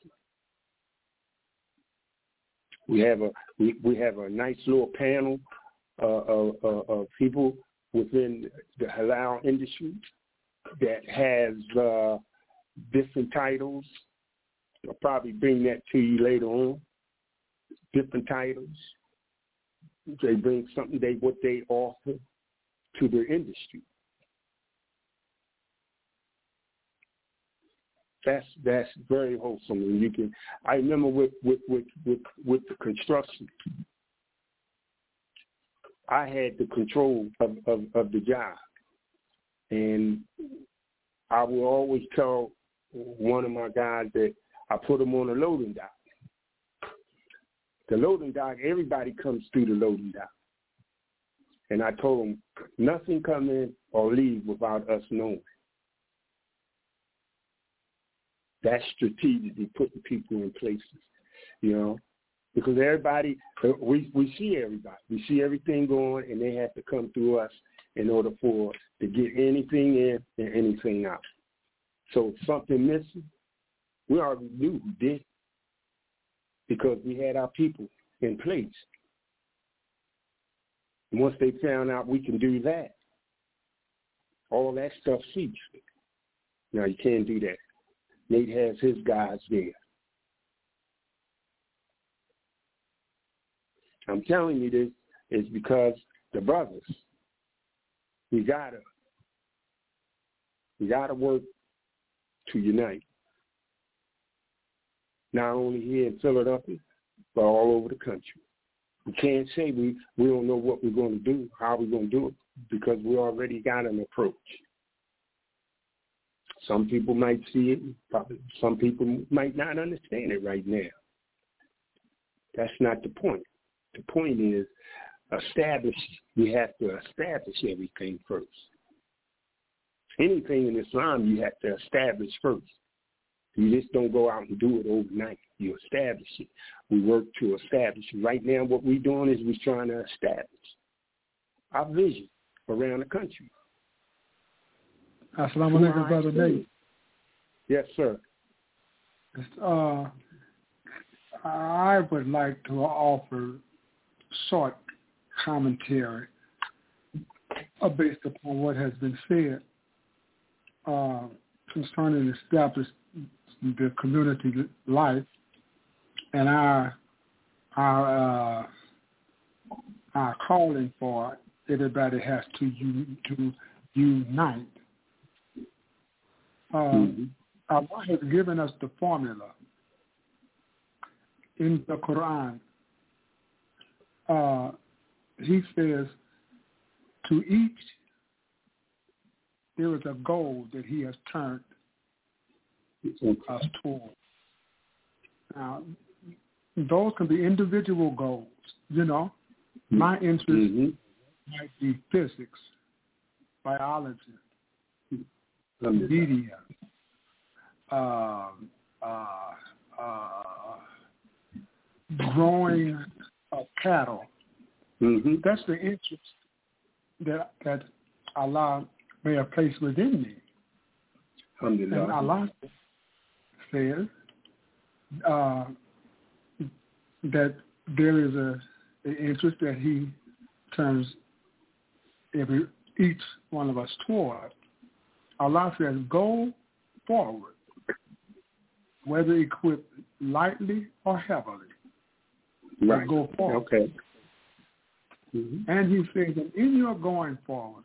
We have a we, we have a nice little panel uh, of, of, of people within the halal industry that has uh, different titles. I'll probably bring that to you later on. Different titles. They bring something they what they offer to their industry. That's that's very wholesome. And you can. I remember with with with with, with the construction, I had the control of, of, of the job, and I will always tell one of my guys that I put him on a loading dock. The loading dock, everybody comes through the loading dock, and I told him nothing come in or leave without us knowing. That's strategically putting people in places, you know, because everybody, we we see everybody. We see everything going, and they have to come through us in order for to get anything in and anything out. So if something missing, we already knew who did, because we had our people in place. And once they found out we can do that, all that stuff ceased. Now you can't do that. Nate has his guys there. I'm telling you this is because the brothers, we gotta, we gotta work to unite. Not only here in Philadelphia, but all over the country. We can't say we, we don't know what we're going to do, how we're going to do it, because we already got an approach. Some people might see it, probably some people might not understand it right now. That's not the point. The point is establish, we have to establish everything first. Anything in Islam you have to establish first. You just don't go out and do it overnight. You establish it. We work to establish it. Right now what we're doing is we're trying to establish our vision around the country.
Assalamu alaikum, Brother Nate.
Yes, sir.
Uh, I would like to offer short commentary uh, based upon what has been said uh, concerning establishing the community life and our our uh, our calling for everybody has to to unite Uh, mm-hmm. Allah has given us the formula in the Quran. Uh, he says, to each there is a goal that he has turned us toward. Now, those can be individual goals. You know, my interest mm-hmm. might be physics, biology, media, uh, uh, uh, growing uh, cattle. Mm-hmm. That's the interest that that Allah may have placed within me. And Allah says uh, that there is a an interest that He turns every each one of us toward. Allah says, "Go forward, whether equipped lightly or heavily."
Right.
Go forward.
Okay. Mm-hmm.
And He says that in your going forward,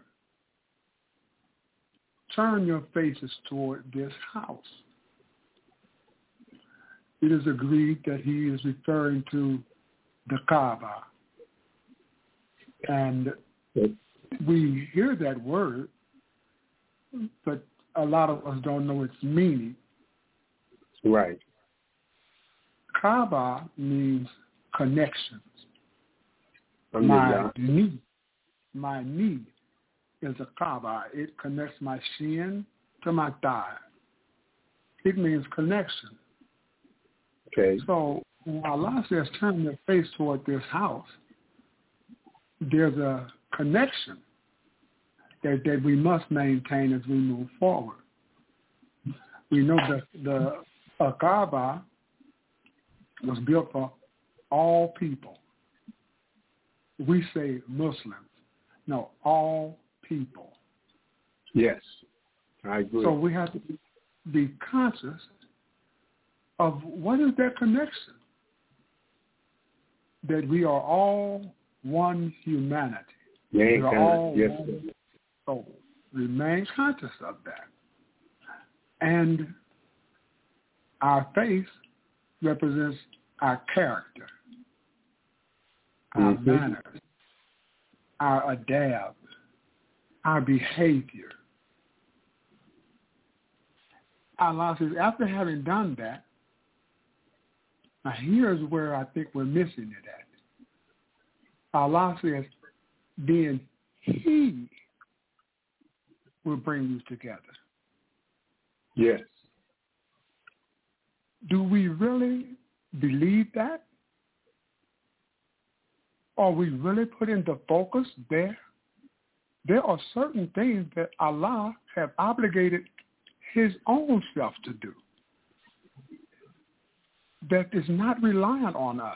turn your faces toward this house. It is agreed that He is referring to the Kaaba. And we hear that word, but a lot of us don't know its meaning.
Right.
Kaaba means connections.
From
my knee, my knee is a Kaaba. It connects my shin to my thigh. It means connection.
Okay.
So when Allah says turn your face toward this house, there's a connection that, that we must maintain as we move forward. We know that the uh, Kaaba was built for all people. We say Muslims. No, all people.
Yes, I agree.
So we have to be conscious of what is that connection? That we are all one humanity.
Yeah,
we are all
yes,
one soul. Remain conscious of that. And our face represents our character, our mm-hmm. manners, our adab, our behavior. Allah says, after having done that, now here's where I think we're missing it at. Allah says, then He will bring you together.
Yes.
Do we really believe that? Are we really putting the focus there? There are certain things that Allah have obligated His own self to do that is not reliant on us.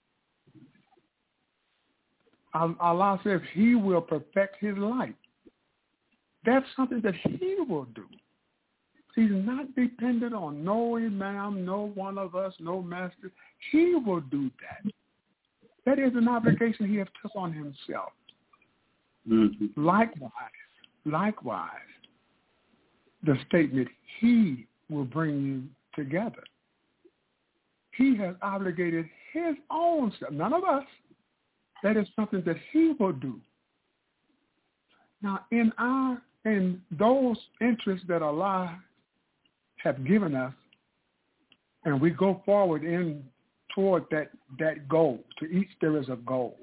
Allah says He will perfect His light. That's something that He will do. He's not dependent on no imam, no one of us, no master. He will do that. That is an obligation He has took on Himself.
Mm-hmm.
Likewise, likewise, the statement, He will bring you together. He has obligated His own self, none of us. That is something that He will do. Now, in our in those interests that Allah have given us, and we go forward in toward that, that goal. To each there is a goal.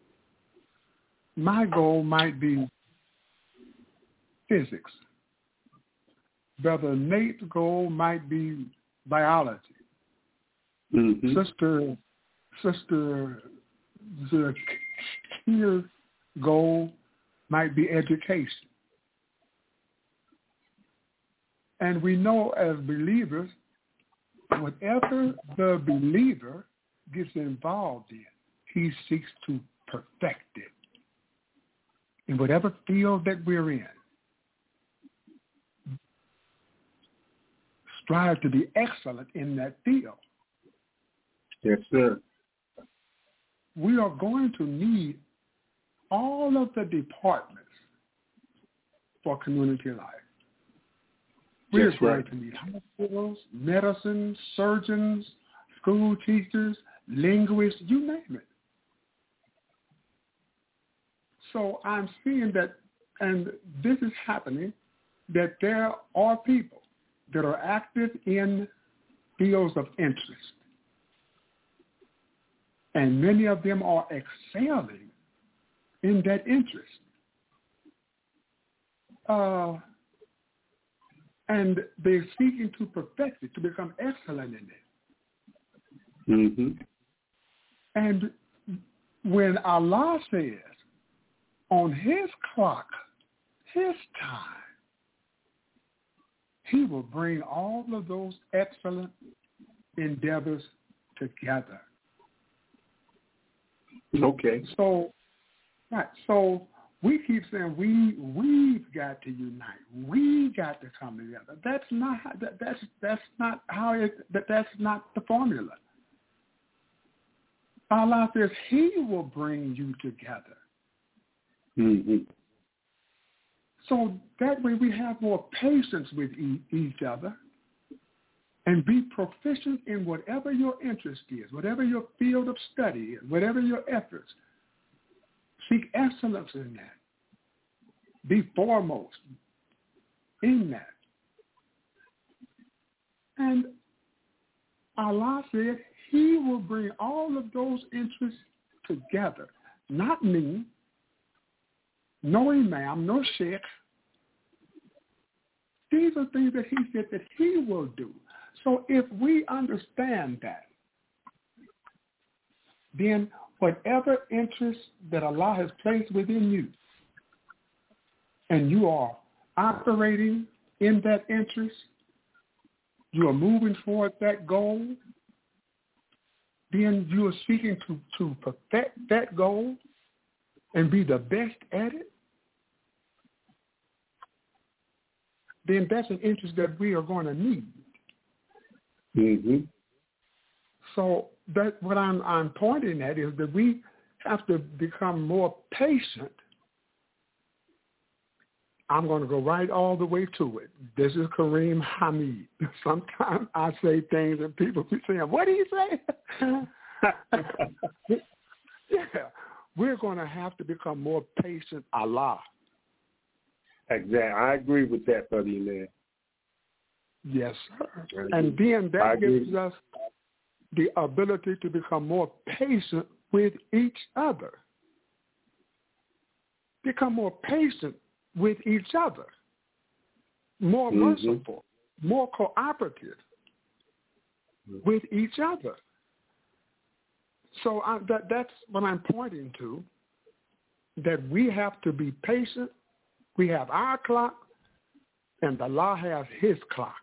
My goal might be physics. Brother Nate's goal might be biology.
Mm-hmm.
Sister Sister Zakia's goal might be education. And we know as believers, whatever the believer gets involved in, he seeks to perfect it. In whatever field that we're in, strive to be excellent in that field.
Yes, sir.
We are going to need all of the departments for community life. We're
Just
going
right.
to need hospitals, medicine, surgeons, school teachers, linguists, you name it. So I'm seeing that, and this is happening, that there are people that are active in fields of interest. And many of them are excelling in that interest. Uh, and they're seeking to perfect it, to become excellent in it.
Mm-hmm.
And when Allah says, on his clock, his time, he will bring all of those excellent endeavors together.
Okay.
So, right. So we keep saying we we've got to unite. We got to come together. That's not how, that, that's that's not how it. That that's not the formula. Allah says He will bring you together.
Mm-hmm.
So that way we have more patience with e- each other and be proficient in whatever your interest is, whatever your field of study is, whatever your efforts. Seek excellence in that. Be foremost in that. And Allah said He will bring all of those interests together. Not me, no imam, no sheikh. These are things that He said that He will do. So if we understand that, then whatever interest that Allah has placed within you, and you are operating in that interest, you are moving toward that goal, then you are seeking to, to perfect that goal and be the best at it, then that's an interest that we are going to need.
Mm-hmm.
So that what I'm I'm pointing at is that we have to become more patient. I'm going to go right all the way to it. This is Kareem Hamid. Sometimes I say things and people be saying, "What do you say?" Yeah, we're going to have to become more patient. Allah.
Exactly. I agree with that, brother man.
Yes, sir. And then that gives us the ability to become more patient with each other. Become more patient with each other. More mm-hmm. merciful, more cooperative mm-hmm. with each other. So I, that, that's what I'm pointing to, that we have to be patient. We have our clock, and Allah has His clock.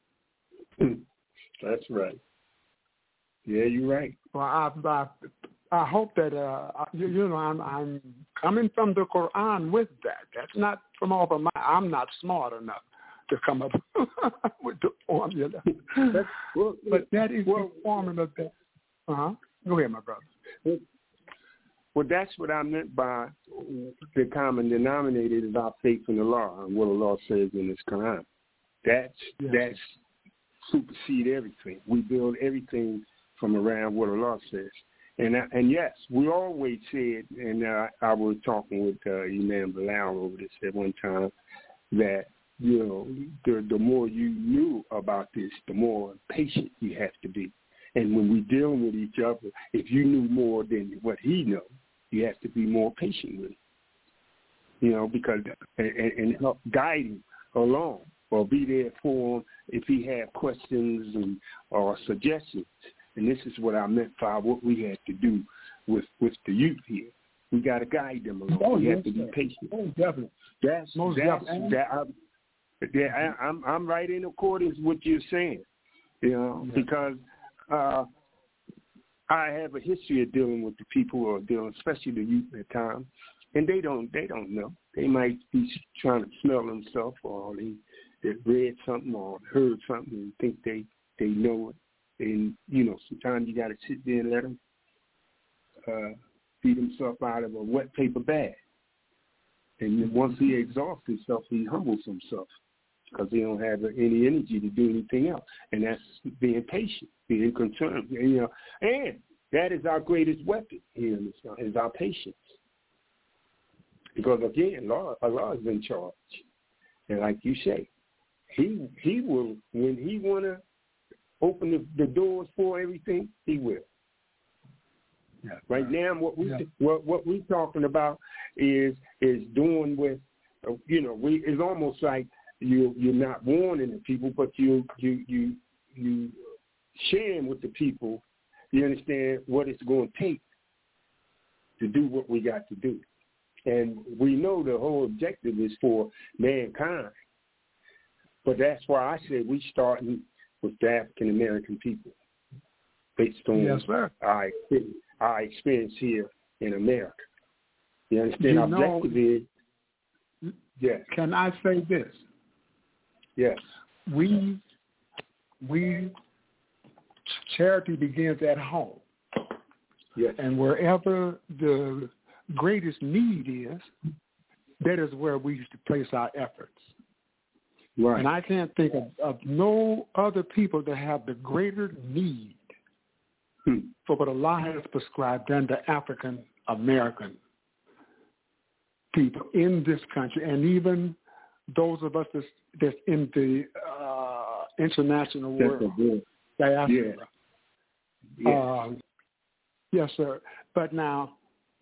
That's right. Yeah, you're right.
Well, I, I, I hope that uh, you, you know I'm, I'm coming from the Quran with that. That's not from all of my. I'm not smart enough to come up with the formula.
That's, well,
but that is
well,
the formula that. Uh huh. Go ahead, my brother.
Well, that's what I meant by the common denominator is our faith in the law and what Allah says in His Quran. That's yes. that's supersede everything. We build everything from around what Allah says. And and yes, we always said, and uh, I was talking with uh, Imam Bilal over this at one time, that, you know, the, the more you knew about this, the more patient you have to be. And when we're dealing with each other, if you knew more than what he knows, you have to be more patient with him, you know, because and, and help guide him along or be there for him if he had questions and or suggestions. And this is what I meant by what we had to do with, with the youth here. We got to guide them along.
Oh,
we
yes,
have to be
sir.
patient.
Oh, definitely.
That's
Most
that's
definitely.
that. I'm, that I, I'm I'm right in accordance with what you're saying, you know, yeah. because uh, I have a history of dealing with the people who are dealing, especially the youth at times, and they don't they don't know. They might be trying to smell themselves, or they they read something or heard something and think they they know it. And, you know, sometimes you got to sit there and let them uh, feed himself out of a wet paper bag. And then once he exhausts himself, he humbles himself. because they don't have any energy to do anything else. And that's being patient, being concerned, you know. And that is our greatest weapon here in this, is our patience. Because, again, Allah, Allah is in charge. And like you say, he he will, when he want to open the, the doors for everything, he will. Yeah, right, right now, what we yeah. what what we're talking about is is doing with, you know, we it's almost like you you're not warning the people, but you you you you sharing with the people. You understand what it's going to take to do what we got to do, and we know the whole objective is for mankind. But that's why I say we starting with the African American people, based on
yes, sir.
our experience. Our experience here in America. You understand?
You
Our
know,
objective is, yes.
Can I say this?
Yes.
We, we, charity begins at home.
Yes.
And wherever the greatest need is, that is where we used to place our efforts.
Right.
And I can't think of, of no other people that have the greater need Hmm. for what Allah has prescribed than the African American people in this country, and even those of us that's, that's in the uh, international world, diaspora.
Yeah. Yeah.
Um, yes, sir. But now,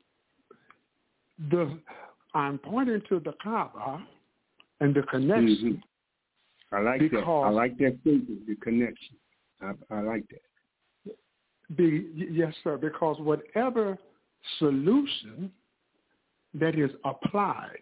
the I'm pointing to the Kaaba and the connection.
Mm-hmm. I like that. I like that statement, the connection. I, I like that.
Be, yes, sir, because whatever solution that is applied,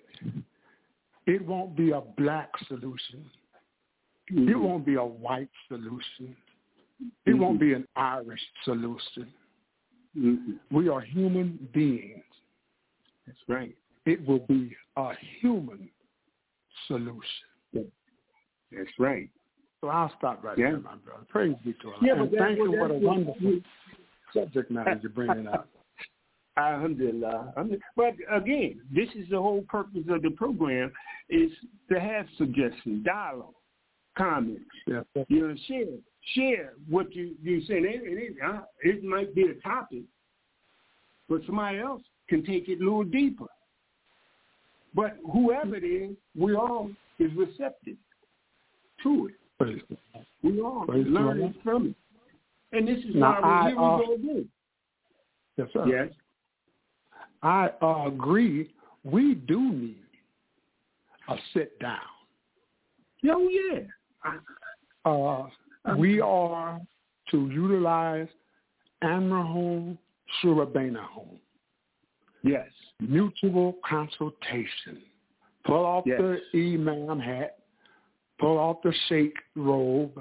it won't be a black solution. Mm-hmm. It won't be a white solution. It mm-hmm. won't be an Irish solution. Mm-hmm. We are human beings.
That's right.
It will be a human solution.
Yeah. That's right.
So I'll stop right
yeah.
there, my brother. Praise be to Allah.
Yeah,
and
but
thank
that,
you.
What
a wonderful subject matter you're bringing out.
Alhamdulillah. But again, this is the whole purpose of the program, is to have suggestions, dialogue, comments.
Yeah.
You know, share, share what you you saying. It, it, it might be a topic, but somebody else can take it a little deeper. But whoever it is, we all is receptive to it.
Praise
we all
Praise
learning God. From it. And this is
now,
why
I,
we're
uh,
going to do.
Yes, sir.
Yes.
I uh, agree. We do need a sit down.
Oh, yeah.
Uh, we are to utilize Amrahum Shura Bainahum.
Yes.
Mutual consultation. Pull off
yes.
the imam hat. Pull off the sheikh robe.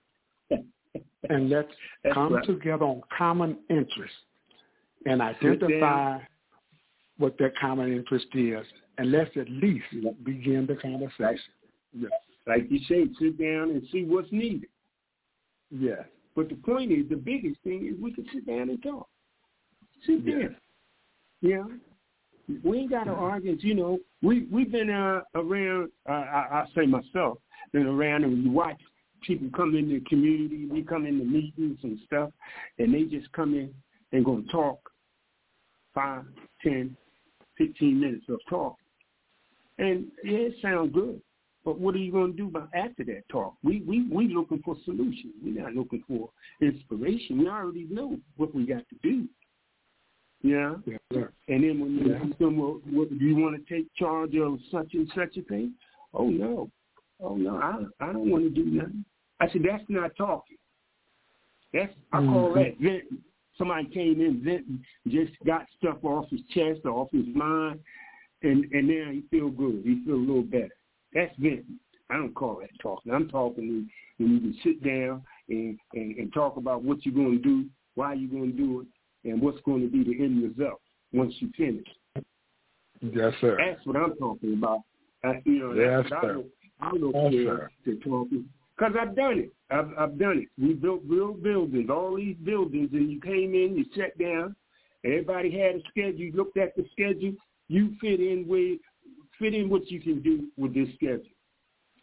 And let's
That's
come
right.
together on common interest and identify what that common interest is. And let's at least begin the conversation.
Yes. Like you say, sit down and see what's needed.
Yes.
But the point is, the biggest thing is we can sit down and talk. Sit
yes.
down. Yeah. We ain't got to argue. You know, we, we've been uh, around, uh, I, I say myself, been around and we watch people come in the community, we come into meetings and stuff, and they just come in and going to talk five, ten, fifteen minutes of talk. And yeah, it sounds good, but what are you going to do about after that talk? We we we looking for solutions. We're not looking for inspiration. We already know what we got to do. Yeah?
Yes, sir.
And then when you
yeah.
ask them, well, what, do you want to take charge of such and such a thing? Oh, no. Oh, no, I, I don't want to do nothing. I said, that's not talking. That's I call mm-hmm. that venting. Somebody came in venting, just got stuff off his chest or off his mind, and, and now he feel good. He feel a little better. That's venting. I don't call that talking. I'm talking when you can sit down and, and, and talk about what you're going to do, why you're going to do it, and what's going to be the end result once you finish.
Yes, sir.
That's what I'm talking about. Uh, you know,
yes,
that's
sir.
I don't care yes, to talk because I've done it. I've, I've done it. We built real buildings, all these buildings, and you came in, you sat down, everybody had a schedule. You looked at the schedule. You fit in with fit in what you can do with this schedule.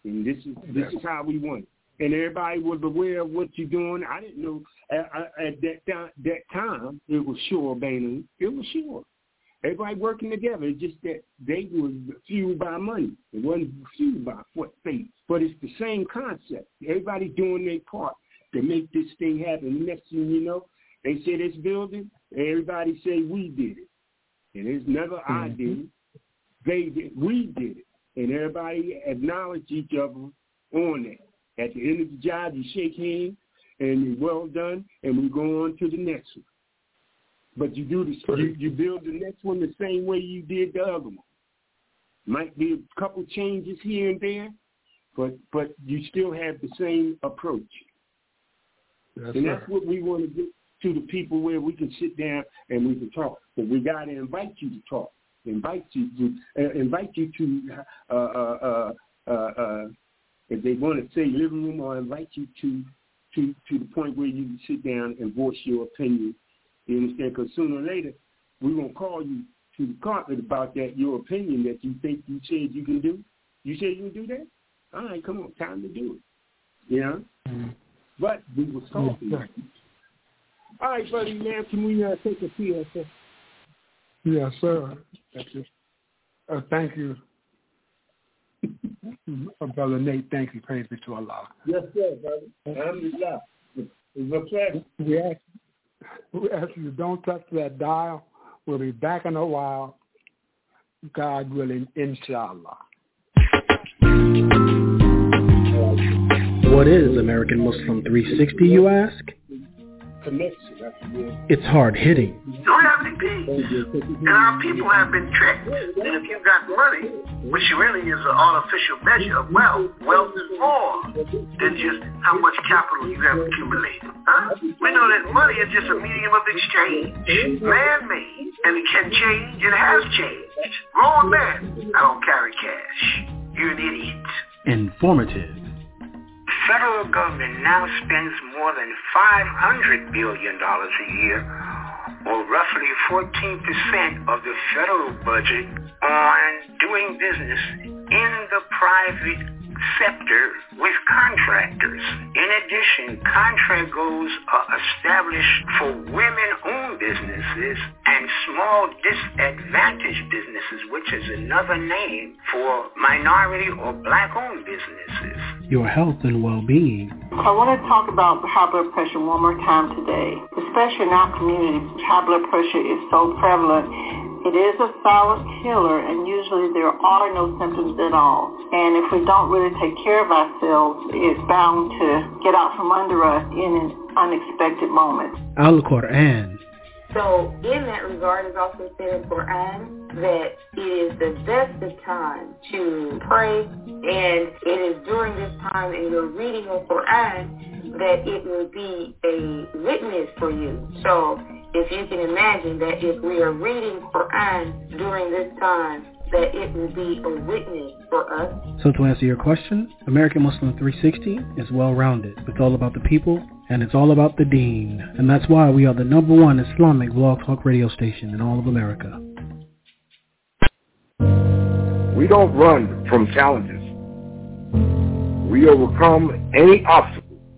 And this is this is how we want it. And everybody was aware of what you're doing. I didn't know at, at that time. That time it was sure, Bana. It was sure. Everybody working together. It's just that they were fueled by money. It wasn't fueled by faith. But it's the same concept. Everybody doing their part to make this thing happen. And next thing you know, they say this building. Everybody say we did it, and it's never mm-hmm. I did it. They did. We did it, and everybody acknowledged each other on that. At the end of the job, you shake hands, and you're well done, and we go on to the next one. But you do the you, you build the next one the same way you did the other one. Might be a couple changes here and there, but but you still have the same approach. That's and right. That's what we want to do to the people, where we can sit down and we can talk. But we got to invite you to talk. Invite you to uh, invite you to uh, uh, uh, uh, if they want to say living room, or invite you to to to the point where you can sit down and voice your opinion. You understand? Because sooner or later, we're going to call you to the carpet about that, your opinion that you think you said you can do. You said you can do that? All right, come on, time to do it. You know? Mm-hmm. But we were talking. Mm-hmm. All right, buddy, man, can we uh, take a P S A?
Yes, sir. Thank you. Uh, thank you. uh, Brother Nate, thank you. Praise be to Allah.
Yes, sir, brother. Alhamdulillah. It's a pleasure.
We ask, we ask you, don't touch that dial. We'll be back in a while. God willing, inshallah.
What is American Muslim three sixty, you ask? It's hard-hitting.
You don't have any peace. And our people have been tricked. And if you've got money, which really is an artificial measure of wealth, wealth is more than just how much capital you have accumulated. Huh? We know that money is just a medium of exchange, man-made, and it can change. It has changed. Grown man, I don't carry cash. You're an idiot.
Informative.
The federal government now spends more than five hundred billion dollars a year, or roughly fourteen percent of the federal budget, on doing business in the private sector with contractors. In addition, contract goals are established for women-owned businesses and small disadvantaged businesses, which is another name for minority or black-owned businesses.
Your health and well-being.
I want to talk about high blood pressure one more time today. Especially in our community, high blood pressure is so prevalent. It is a silent killer, and usually there are no symptoms at all. And if we don't really take care of ourselves, it's bound to get out from under us in an unexpected moment.
Al-Quran.
So in that regard, it's also said in Quran that it is the best of time to pray, and it is during this time in your reading of Quran that it will be a witness for you. So if you can imagine that if we are reading Quran during this time, that it will be a witness for us.
So to answer your question, American Muslim three sixty is well-rounded. It's all about the people, and it's all about the deen. And that's why we are the number one Islamic blog talk radio station in all of America.
We don't run from challenges. We overcome any obstacle.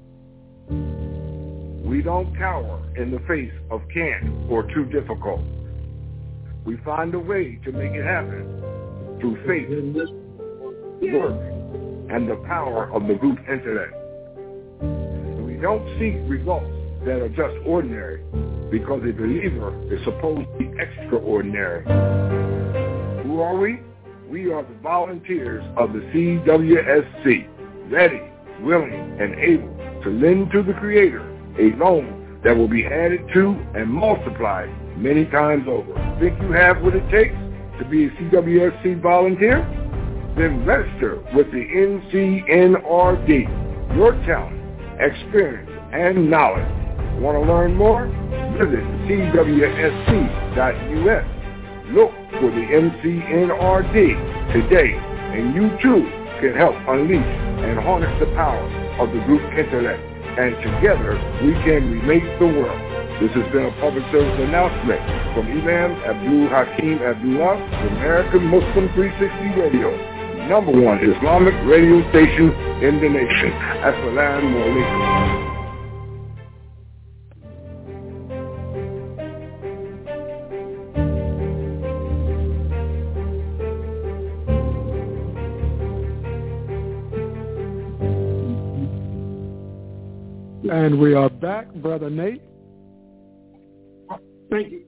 We don't cower in the face of can't or too difficult. We find a way to make it happen through faith, work, and the power of the group intellect. We don't seek results that are just ordinary, because a believer is supposed to be extraordinary. Who are we? We are the volunteers of the C W S C, ready, willing, and able to lend to the Creator a loan that will be added to and multiplied many times over. Think you have what it takes to be a C W S C volunteer? Then register with the N C N R D. Your talent, experience, and knowledge. Want to learn more? Visit C W S C dot U S. Look for the N C N R D today, and you too can help unleash and harness the power of the group intellect. And together we can remake the world. This has been a public service announcement from Imam Abdul Hakim Abdullah, American Muslim three sixty Radio. number one Islamic radio station in the nation. Assalamu alaikum.
And we are back, Brother Nate.
Thank you.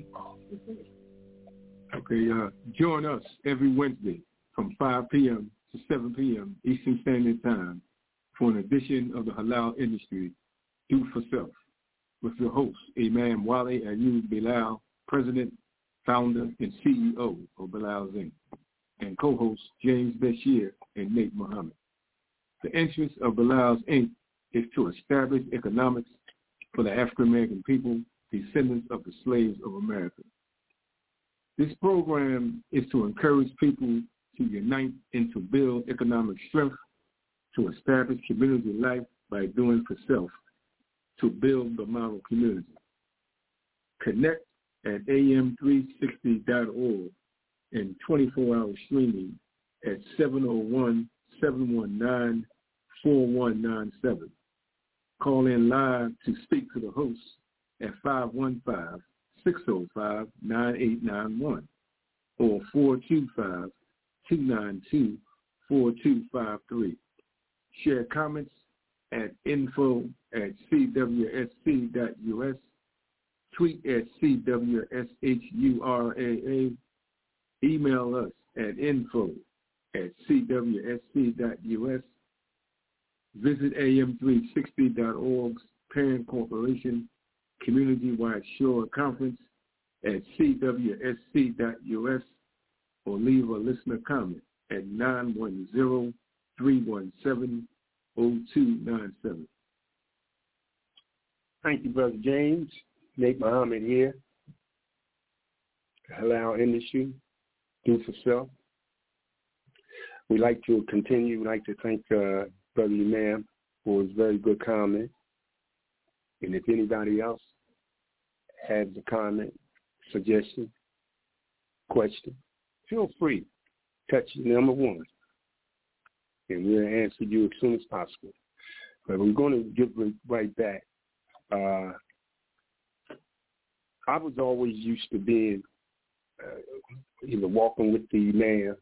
Okay, uh, join us every Wednesday from five p.m. to seven p.m. Eastern Standard Time for an edition of the Halal Industry, Do for Self, with your host, Imam Wale Ayub Bilal, President, Founder, and C E O of Bilal Incorporated, and co-hosts James Bashir and Nate Muhammad. The interest of Bilal Incorporated is to establish economics for the African-American people, descendants of the slaves of America. This program is to encourage people to unite and to build economic strength, to establish community life by doing for self, to build the model community. Connect at A M three sixty dot org and twenty-four hour streaming at seven oh one, seven one nine, four one nine seven. Call in live to speak to the host at five one five, six oh five, nine eight nine one or four two five, two nine two, four two five three. Share comments at info at c w s c dot u s, tweet at C W S H U R A A, email us at info at c w s c dot u s. Visit A M three sixty dot org's parent corporation community-wide Shore Conference at c w s c dot u s or leave a listener comment at nine one zero, three one seven, zero two nine seven.
Thank you, Brother James. Nate Muhammad here. Halal Industry, Do for Self. We'd like to continue. We'd like to thank uh, Brother Imam for his very good comment. And if anybody else has a comment, suggestion, question, feel free. Touch number one. And we'll answer you as soon as possible. But we're going to get right back. Uh, I was always used to being uh, either walking with the man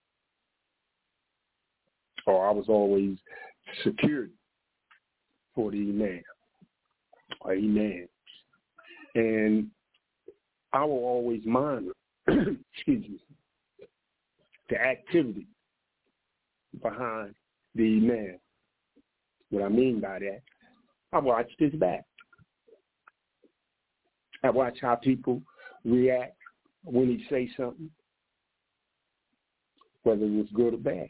or I was always secured for the imam or imams. And I will always monitor, excuse me, the activity behind the imam. What I mean by that, I watched his back. I watch how people react when he say something, whether it was good or bad.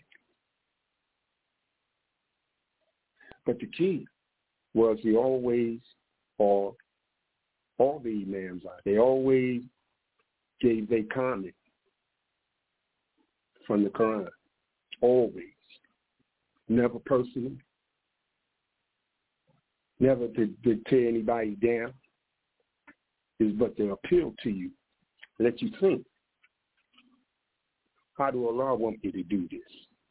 But the key was he always, or all the imams are, they always gave their comment from the Quran. Always. Never personal. Never to, to tear anybody down. Is but to appeal to you. Let you think. How do Allah want me to do this?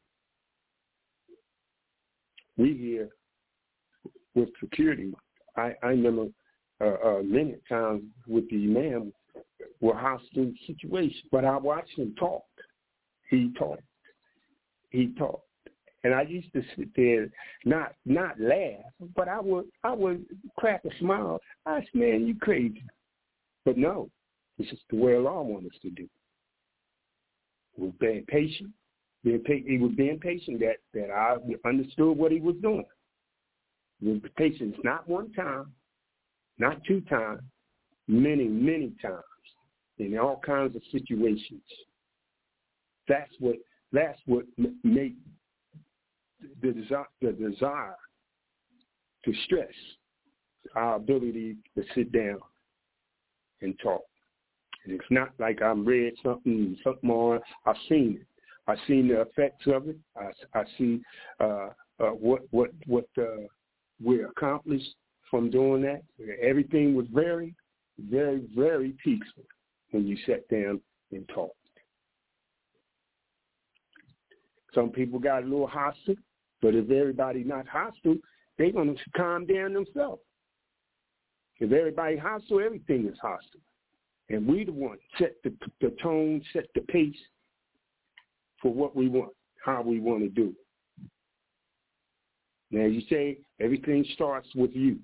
We here with security, I, I remember uh, uh, many times with the imam were hostile situations, but I watched him talk. He talked. He talked. And I used to sit there, not not laugh, but I would I would crack a smile. I said, man, you crazy. But no, this is the way Allah wants us to do. He was being patient. Being pa- he was being patient that, that I understood what he was doing. He was patient not one time, not two times, many, many times, in all kinds of situations. That's what that's what made the desire, the desire to stress our ability to sit down and talk. And it's not like I'm read something, something more. I've seen it. I've seen the effects of it. I, I see uh, uh, what what what uh, we accomplished from doing that. Everything was very, very, very peaceful when you sat down and talked. Some people got a little hostile, but if everybody not hostile, they're going to calm down themselves. If everybody hostile, everything is hostile. And we the one set the, the tone, set the pace for what we want, how we want to do it. Now, you say everything starts with you.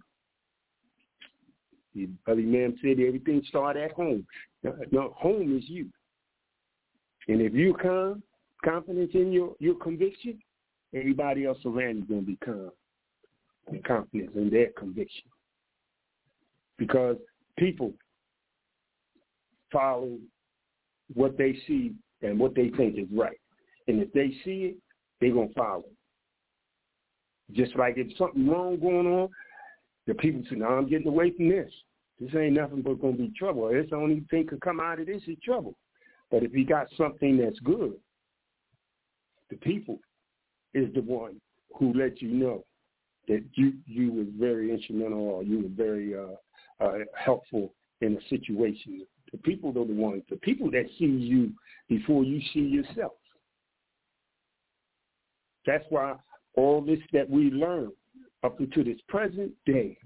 The Brother Imam said everything starts at home. No, home is you. And if you're calm, confident in your, your conviction, everybody else around you is going to be calm and confident in their conviction. Because people follow what they see and what they think is right. And if they see it, they're going to follow. Just like if something wrong going on, the people say, no, I'm getting away from this. This ain't nothing but going to be trouble. It's the only thing could come out of this is trouble. But if you got something that's good, the people is the one who let you know that you, you was very instrumental or you were very uh, uh, helpful in a situation. The people are the ones, the people that see you before you see yourself. That's why all this that we learn up until this present day,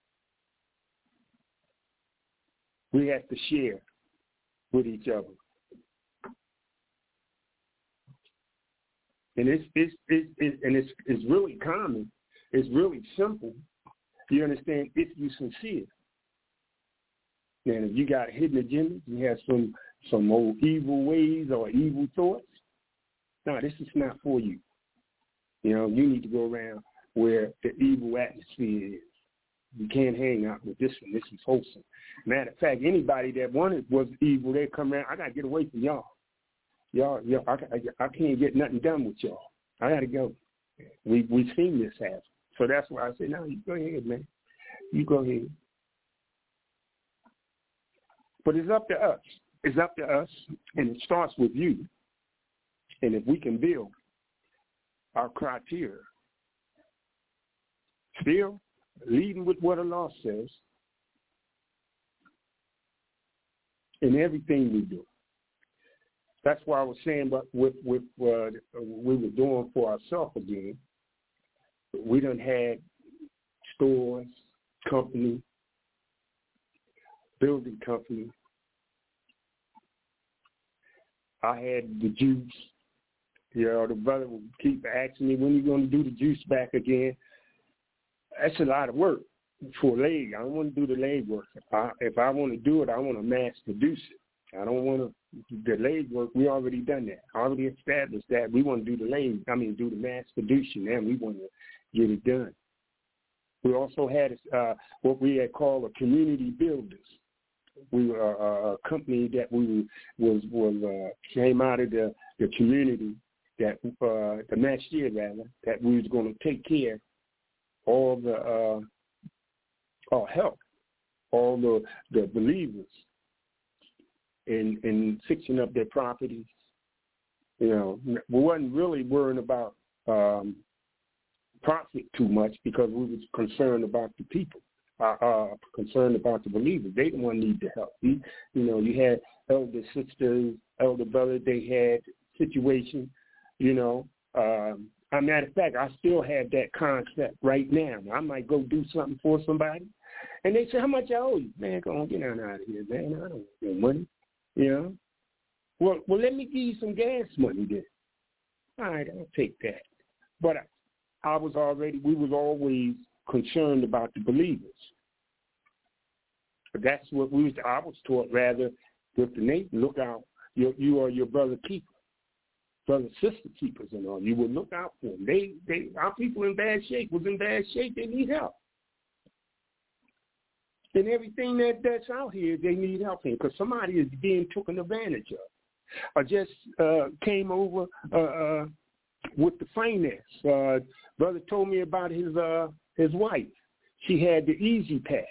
we have to share with each other. And it's it's it's, it's and it's it's really common. It's really simple. You understand? If you're sincere. And if you got a hidden agenda, you have some some old evil ways or evil thoughts, no, this is not for you. You know, you need to go around where the evil atmosphere is. You can't hang out with this one. This is wholesome. Matter of fact, anybody that wanted was evil, they come around. I got to get away from y'all. Y'all, y'all I, I, I can't get nothing done with y'all. I got to go. We, we've seen this happen. So that's why I say, no, you go ahead, man. You go ahead. But it's up to us. It's up to us, and it starts with you. And if we can build our criteria, still leading with what Allah says in everything we do. That's why I was saying what with, with what we were doing for ourselves again. We done had stores, company, building company. I had the juice. You know, the brother would keep asking me, when are you going to do the juice back again? That's a lot of work for leg. I don't want to do the leg work. If I, if I want to do it, I want to mass produce it. I don't want to, the leg work, we already done that. I already established that. We want to do the leg, I mean, do the mass production, and we want to get it done. We also had uh, what we had called a community builders. We were uh, a company that we was was uh, came out of the, the community that uh, the next year rather that we was going to take care of all the uh, or help all the the believers in in fixing up their properties. You know, we wasn't really worrying about um, profit too much because we was concerned about the people. Uh, uh, concerned about the believers. They didn't want to need the help. We, you know, you had elder sisters, elder brothers, they had situations, you know. Um, as a matter of fact, I still have that concept right now. I might go do something for somebody, and they say, how much I owe you? Man, go on, get on out of here, man. I don't want no money, you know. Well, well, let me give you some gas money then. All right, I'll take that. But I, I was already, we was always concerned about the believers. But that's what we was, I was taught rather with the nation. Look out, you, you are your brother keeper, brother sister keepers and all. You will look out for them. They, they, our people in bad shape was in bad shape. They need help. And everything that, that's out here, they need help in because somebody is being taken advantage of. I just uh, came over uh, uh, with the finance. Uh, brother told me about his uh, his wife. She had the Easy Pass.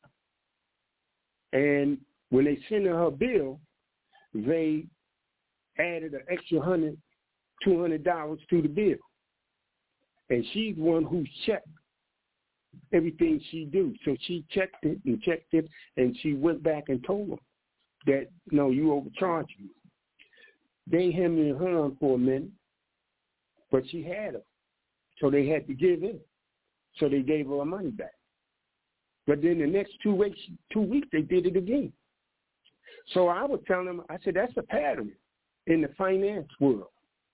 And when they sent her her bill, they added an extra one hundred dollars, two hundred dollars to the bill. And she's the one who checked everything she do. So she checked it and checked it, and she went back and told them that, no, you overcharged me. They hemmed and hung for a minute. But she had her. So they had to give in. So they gave her her money back. But then the next two weeks, two weeks they did it again. So I was telling them, I said, that's a pattern in the finance world.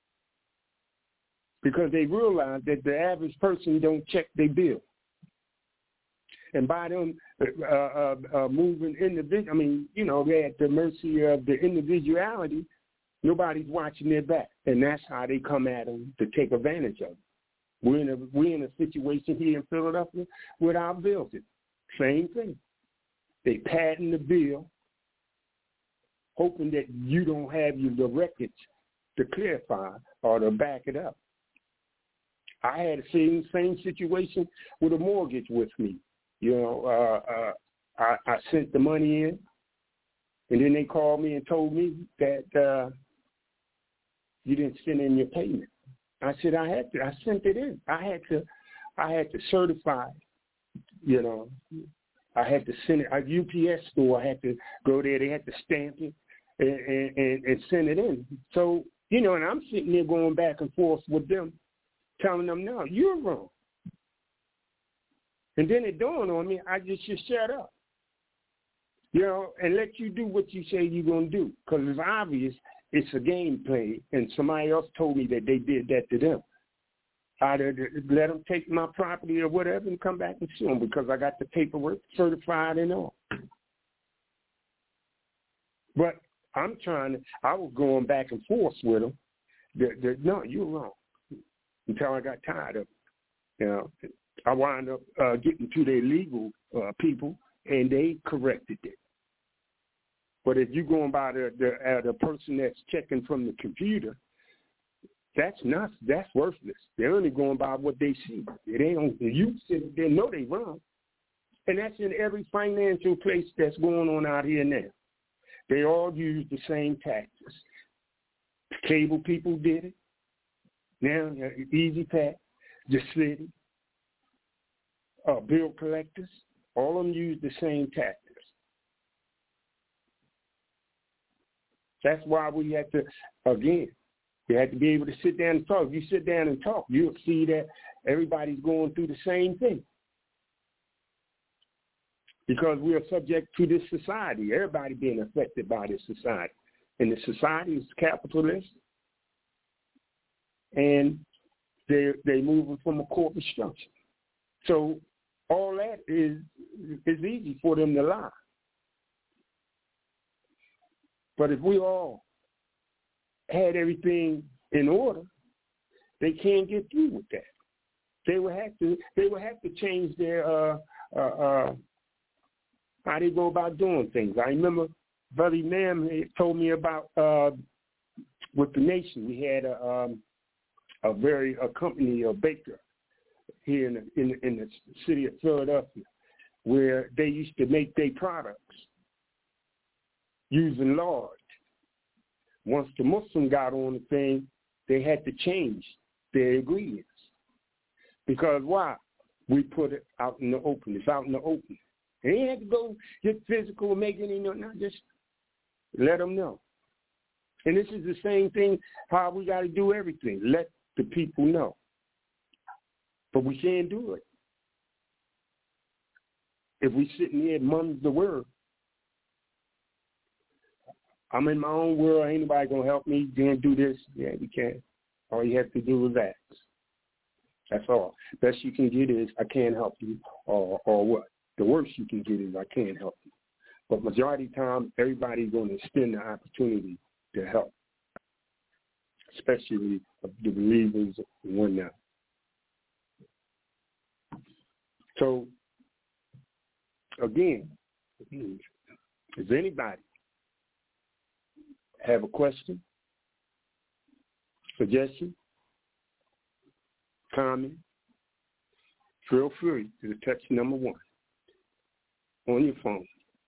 Because they realize that the average person don't check their bill. And by them uh, uh, uh, moving individual, I mean, you know, they're at the mercy of the individuality. Nobody's watching their back, and that's how they come at them to take advantage of them. We're in a we're in a situation here in Philadelphia with our building. Same thing. They patent the bill, hoping that you don't have your the records to clarify or to back it up. I had the same same situation with a mortgage with me. You know, uh, uh, I, I sent the money in, and then they called me and told me that uh, you didn't send in your payment. I said I had to. I sent it in. I had to. I had to certify. You know, I had to send it. A U P S store. I had to go there. They had to stamp it and, and, and send it in. So you know, and I'm sitting there going back and forth with them, telling them, no, you're wrong. And then it dawned on me, I just should shut up, you know, and let you do what you say you're going to do. Because it's obvious it's a game play, and somebody else told me that they did that to them. I'd let them take my property or whatever and come back and sue them because I got the paperwork certified and all. But I'm trying to, I was going back and forth with them. The, the, no, you're wrong. Until I got tired of it. You know, I wound up uh, getting to their legal uh, people, and they corrected it. But if you're going by the the, uh, the person that's checking from the computer, that's not that's worthless. They're only going by what they see. It ain't you sit there know they wrong, and that's in every financial place that's going on out here now. They all use the same tactics. Cable people did it. Now, Easy Pack, the city, uh, bill collectors, all of them use the same tactics. That's why we have to, again, you have to be able to sit down and talk. If you sit down and talk, you'll see that everybody's going through the same thing. Because we are subject to this society. Everybody being affected by this society. And the society is capitalist. And they're, they're moving from a corporate structure. So all that is is easy for them to lie. But if we all had everything in order, they can't get through with that. They would have to they would have to change their uh, uh, uh, how they go about doing things. I remember Brother Nam told me about uh, with the nation. We had a um, a very a company, a baker here in the, in, the, in the city of Philadelphia, where they used to make their products using lard. Once the Muslim got on the thing, they had to change their ingredients. Because why? We put it out in the open. It's out in the open. They ain't had to go get physical, make any, no, not just let them know. And this is the same thing, how we got to do everything. Let the people know. But we can't do it. If we sit in there and mumble the word, I'm in my own world, ain't nobody going to help me, can't do this. Yeah, you can. All you have to do is ask. That's all. Best you can get is, I can't help you, or or what? The worst you can get is, I can't help you. But majority of the time, everybody's going to extend the opportunity to help, especially the believers and whatnot. So, again, does anybody have a question, suggestion, comment? Feel free to text number one on your phone.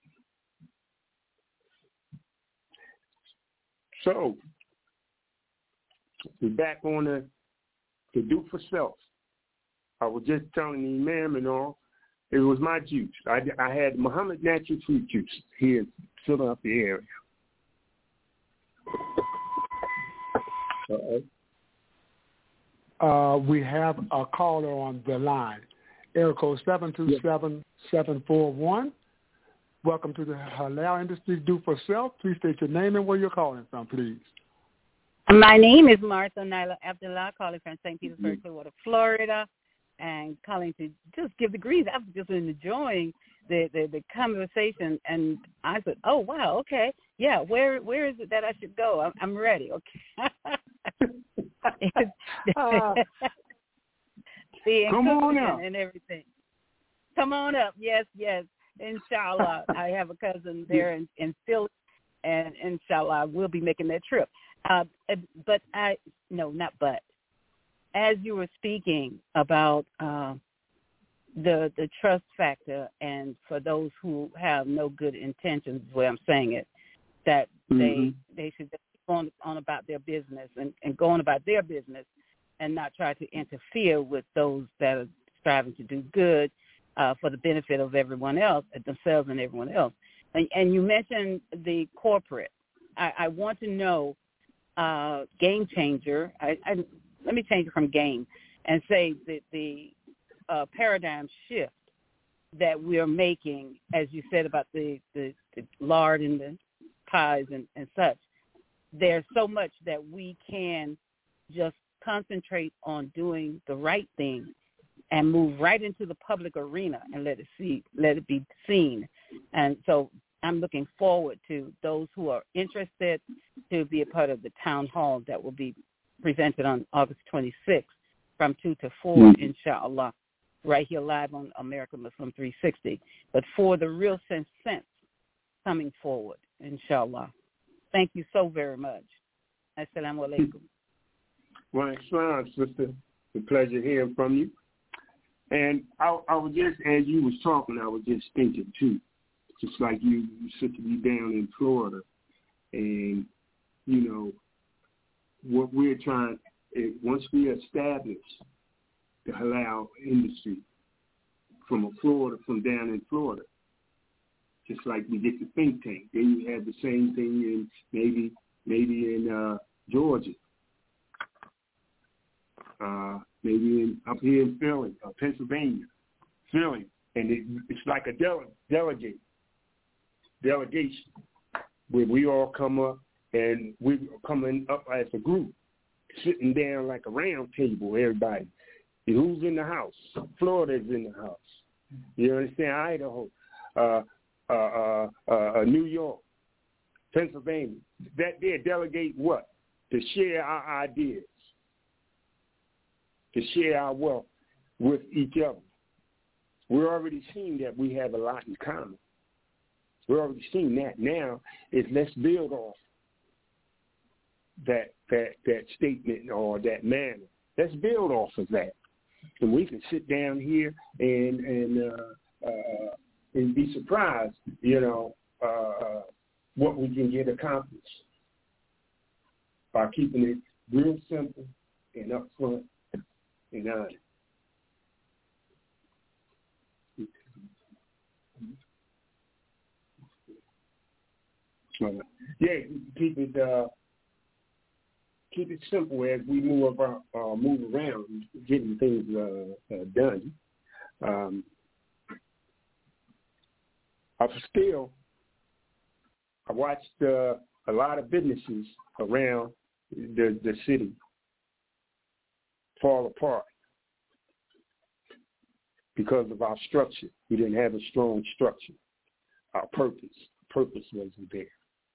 So, we're back on the, the do for self. I was just telling the imam and all, it was my juice. I, I had Muhammad Natural Fruit Juice here in Philadelphia area. Uh-oh.
uh, we have a caller on the line. Area code seven two seven, seven four one. Welcome to the Halal Industries Do for Self. Please state your name and where you're calling from, please.
My name is Martha Naila Abdullah, calling from Saint Petersburg, Clearwater, Florida, and calling to just give the greens. I've just been enjoying the, the, the conversation, and I said, oh, wow, okay, yeah, where where is it that I should go? I'm, I'm ready, okay. uh, the
come on up.
And everything. Come on up, yes, yes. Inshallah, I have a cousin there in, in Philly, and inshallah, we'll be making that trip. Uh, but I, no, not but. As you were speaking about uh, the the trust factor, and for those who have no good intentions, the way I'm saying it, that mm-hmm. they they should just go on, on about their business and, and go on about their business, and not try to interfere with those that are striving to do good. Uh, for the benefit of everyone else, themselves and everyone else. And, and you mentioned the corporate. I, I want to know, uh, game changer, I, I, let me change it from game and say that the uh, paradigm shift that we are making, as you said about the, the, the lard and the pies and, and such, there's so much that we can just concentrate on doing the right thing and move right into the public arena and let it see, let it be seen. And so I'm looking forward to those who are interested to be a part of the town hall that will be presented on August twenty-sixth from two to four, mm-hmm. inshallah, right here live on American Muslim three sixty. But for the real sense sense coming forward, inshallah. Thank you so very much. Assalamu alaikum.
Well, Islam, sister, it's a pleasure hearing from you. And I, I was just, as you was talking, I was just thinking, too, just like you, you sit to be down in Florida, and, you know, what we're trying, once we establish the halal industry from Florida, from down in Florida, just like we get the think tank, then you have the same thing in maybe, maybe in uh, Georgia. Uh, maybe in, up here in Philly, uh, Pennsylvania, Philly, and it, it's like a dele- delegate, delegation, where we all come up and we're coming up as a group, sitting down like a round table, everybody. Who's in the house? Florida's in the house. You understand? Idaho, uh, uh, uh, uh, New York, Pennsylvania. That they delegate what? To share our ideas, to share our wealth with each other. We're already seeing that we have a lot in common. We're already seeing that. Now is let's build off that that that statement or that manner. Let's build off of that, and we can sit down here and and uh, uh, and be surprised, you know, uh, what we can get accomplished by keeping it real simple and upfront. And, uh, yeah, keep it uh, keep it simple as we move about, uh, move around, getting things uh, uh, done. Um, I still, I watched uh, a lot of businesses around the the city fall apart because of our structure. We didn't have a strong structure. Our purpose, purpose wasn't there.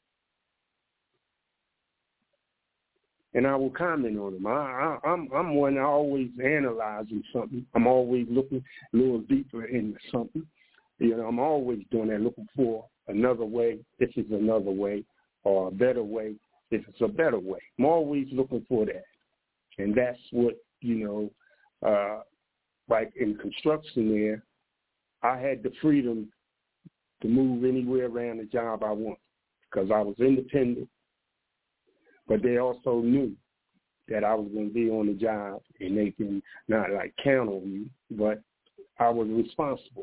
And I will comment on them. I, I, I'm, I'm one always analyzing something. I'm always looking a little deeper into something. You know, I'm always doing that, looking for another way, if it's another way, or a better way, if it's a better way. I'm always looking for that. And that's what, you know, uh, like in construction there, I had the freedom to move anywhere around the job I want because I was independent, but they also knew that I was going to be on the job and they can not like count on me, but I was responsible.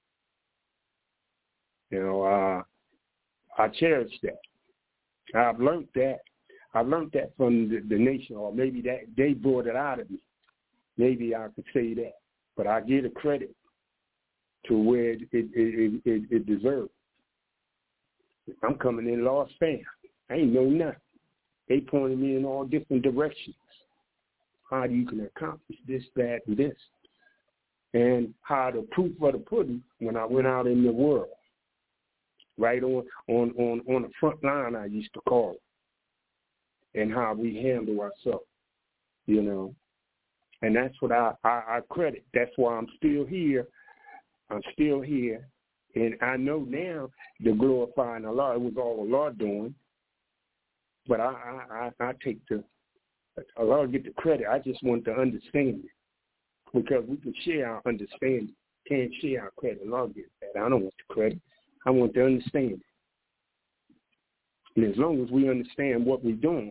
You know, uh, I cherish that. I've learned that. I learned that from the, the nation, or maybe that they brought it out of me. maybe I could say that. But I give it credit to where it it, it, it, it deserves. I'm coming in lost fan. I ain't know nothing. They pointed me in all different directions. How you can accomplish this, that, and this. And how the proof of the pudding when I went out in the world. Right on on, on, on the front line, I used to call it. And how we handle ourselves, you know. And that's what I, I, I credit. That's why I'm still here. I'm still here. And I know now the glorifying Allah, it was all Allah doing. But I, I, I, I take the, Allah get the credit. I just want to understand it. Because we can share our understanding. Can't share our credit. Allah gets that. I don't want the credit. I want to understand it. And as long as we understand what we're doing,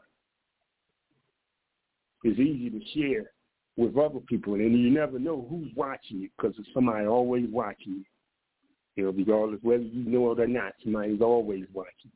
it's easy to share with other people. And you never know who's watching you because there's somebody always watching you. You know, regardless whether you know it or not, somebody's always watching.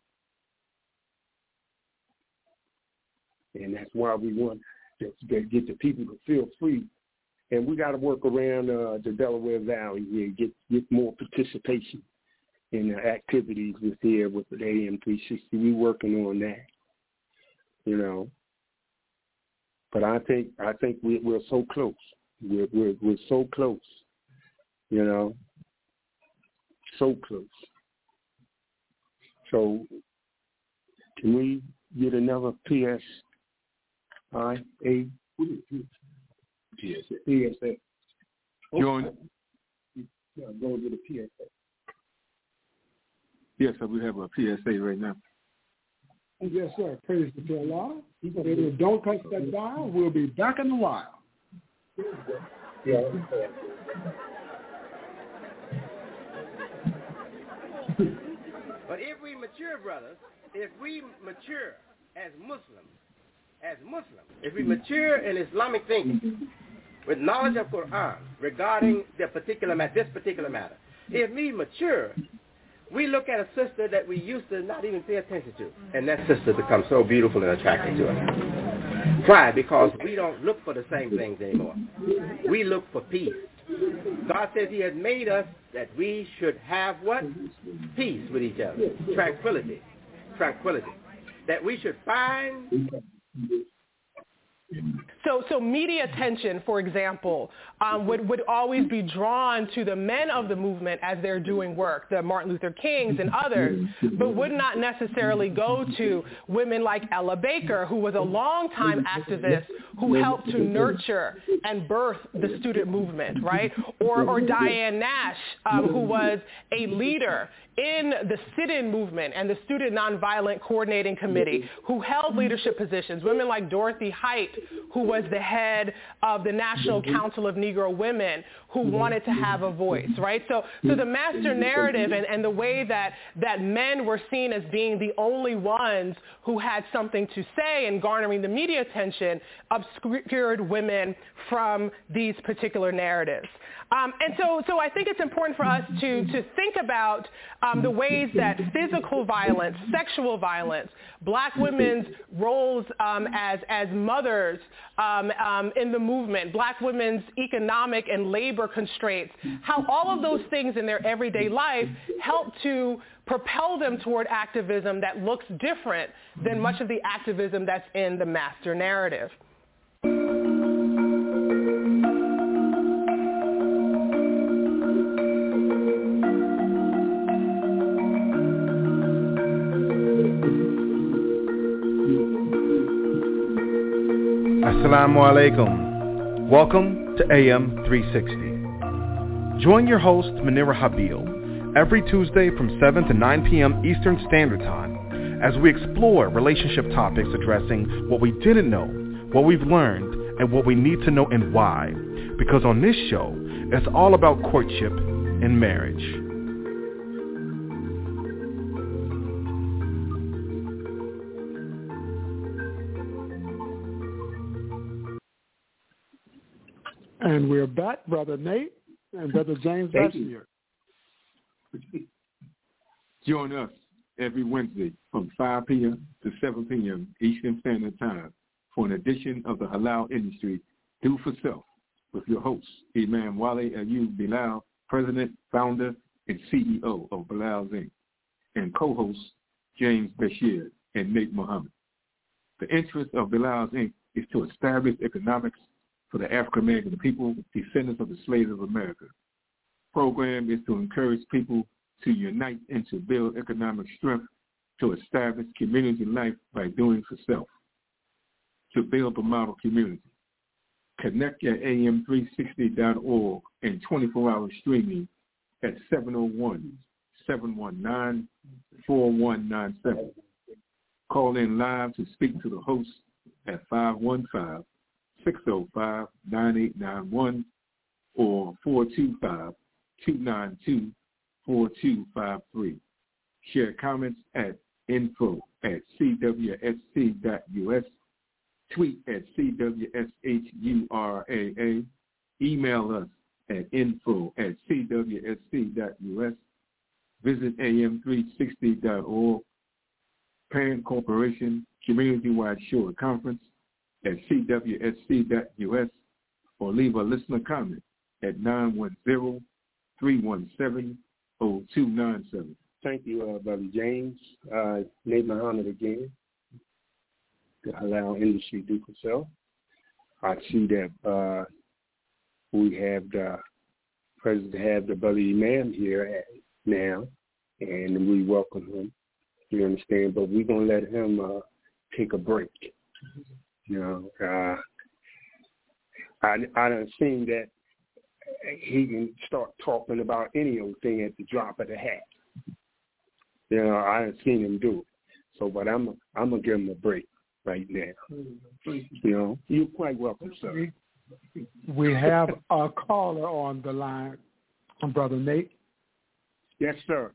And that's why we want to get the people to feel free. And we got to work around uh, the Delaware Valley here, get get more participation in the activities with here with the A M three sixty. We're working on that, you know. But I think I think we, we're so close. We're, we're we're so close, you know. So close. So can we get another P S I A? P S A. P S A.
Join.
Yeah, go to the P S A.
Yes, sir. We have a P S A right now.
Yes, sir. Praise the Allah. Don't touch that dial. We'll be back in a while.
Yeah.
But if we mature, brothers, if we mature as Muslims, as Muslims, if we mature in Islamic thinking with knowledge of Quran regarding the particular this particular matter, if we mature, we look at a sister that we used to not even pay attention to, and that sister becomes so beautiful and attractive to us. Why? Because we don't look for the same things anymore. We look for peace. God says he has made us that we should have what? Peace with each other. Tranquility. Tranquility. That we should find...
So, so media attention, for example, um, would, would always be drawn to the men of the movement as they're doing work, the Martin Luther Kings and others, but would not necessarily go to women like Ella Baker, who was a longtime activist who helped to nurture and birth the student movement, right? Or, or Diane Nash, um, who was a leader in the sit-in movement and the Student Nonviolent Coordinating Committee, who held leadership positions. Women like Dorothy Height, who was the head of the National Council of Negro Women, who wanted to have a voice, right? So, so the master narrative and, and the way that, that men were seen as being the only ones who had something to say and garnering the media attention obscured women from these particular narratives. Um, and so, so I think it's important for us to, to think about um, the ways that physical violence, sexual violence, black women's roles um, as, as mothers um, um, in the movement, black women's economic and labor constraints, how all of those things in their everyday life help to propel them toward activism that looks different than much of the activism that's in the master narrative.
Assalamu alaikum. Welcome to A M three sixty. Join your host, Munira Habil, every Tuesday from seven to nine p.m. Eastern Standard Time as we explore relationship topics addressing what we didn't know, what we've learned, and what we need to know and why. Because on this show, it's all about courtship and marriage.
And we're back, Brother Nate and Brother James Bashir.
Join us every Wednesday from five p.m. to seven p.m. Eastern Standard Time for an edition of the Halal Industry, Do for Self, with your host, Imam Wale Ayub Bilal, President, Founder, and C E O of Bilal's Incorporated, and co-hosts James Bashir and Nate Muhammad. The interest of Bilal's Incorporated is to establish economics for the African-American people, descendants of the slaves of America. The program is to encourage people to unite and to build economic strength, to establish community life by doing for self, to build a model community. Connect at A M three sixty dot org and twenty-four hour streaming at seven oh one, seven one nine, four one nine seven. Call in live to speak to the host at five one five, six oh five, nine eight nine one or four two five, two nine two, four two five three. Share comments at info at c w s c dot u s. Tweet at C W S H U R A A. Email us at info at C W S C dot U S. Visit A M three sixty dot org. Parent Corporation Community-Wide Show Conference at C W S C dot U S or leave a listener comment at nine one zero, three one seven, zero two nine seven.
Thank you, uh, Brother James. Uh, Nate Muhammad again. Allow industry to do itself. I see that uh, we have the president have the Brother Imam here now, and we welcome him. You understand? But we're gonna let him uh, take a break. You know, uh, I I done seen that he can start talking about any old thing at the drop of the hat. You know, I done seen him do it. So, but I'm I'm gonna give him a break right now. You know, you're quite welcome, sir.
We have a caller on the line, Brother Nate.
Yes, sir.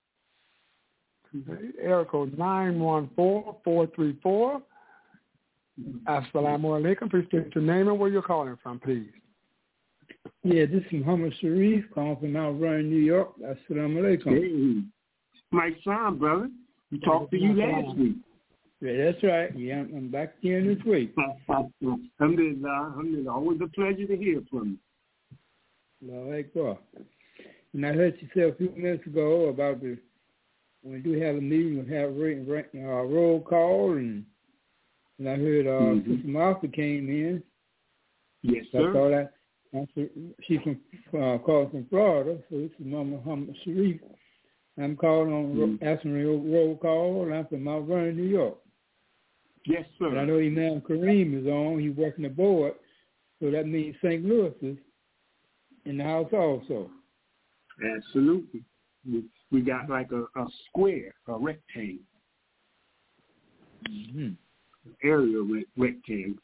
Area code nine one four, four three four. Assalamu alaikum. Please state your name and where you're calling from, please.
Yeah, this is Muhammad Sharif calling from Mount Vernon, New York. Assalamu alaikum.
Hey, my son, brother. We talked to you last week.
Yeah, that's right. Yeah, I'm, I'm back again this week.
Alhamdulillah, alhamdulillah. Always a pleasure to hear from
you. All right, cool. And I heard you say a few minutes ago about the when you have a meeting, we'll have a uh, roll call, and and I heard uh, mm-hmm. Sister Martha came in.
Yes,
so
sir.
I thought I, I, she's from uh, calling from Florida, so this is Mama Muhammad Sharif. I'm calling on mm-hmm. asking a roll call, and I'm from Mount Vernon, New York.
Yes, sir.
And I know Imam Kareem is on. He's working the board, so that means Saint Louis is in the house also.
Absolutely. We, we got like a, a square, a rectangle.
Mm-hmm.
Area re- rectangle.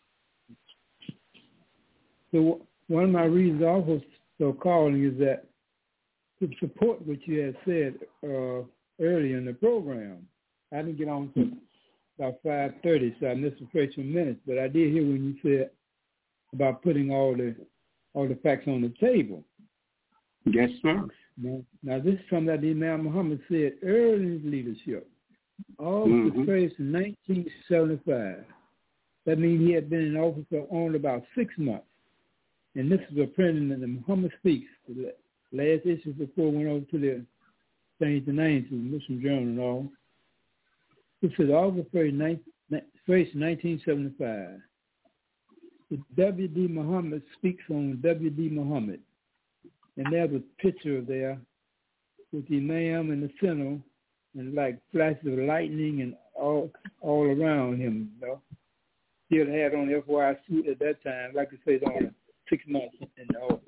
So one of my reasons also for calling is that to support what you had said uh, earlier in the program. I didn't get on to about five thirty, so I missed the first few minutes. But I did hear when you said about putting all the all the facts on the table.
Yes, sir.
Now, now this is something that Imam Muhammad said early in his leadership. August mm-hmm. first, nineteen seventy-five. That means he had been in office for only about six months. And this is a printing of the Muhammad Speaks, the last issue before we went over to the change the name to the Muslim Journal and all. This is August first, nineteen seventy-five. The W D Muhammad speaks on W D Muhammad. And there's a picture there with the Imam in the center and like flashes of lightning and all all around him, you know. Still had on the F Y I suit at that time, like I said, on six months in the office.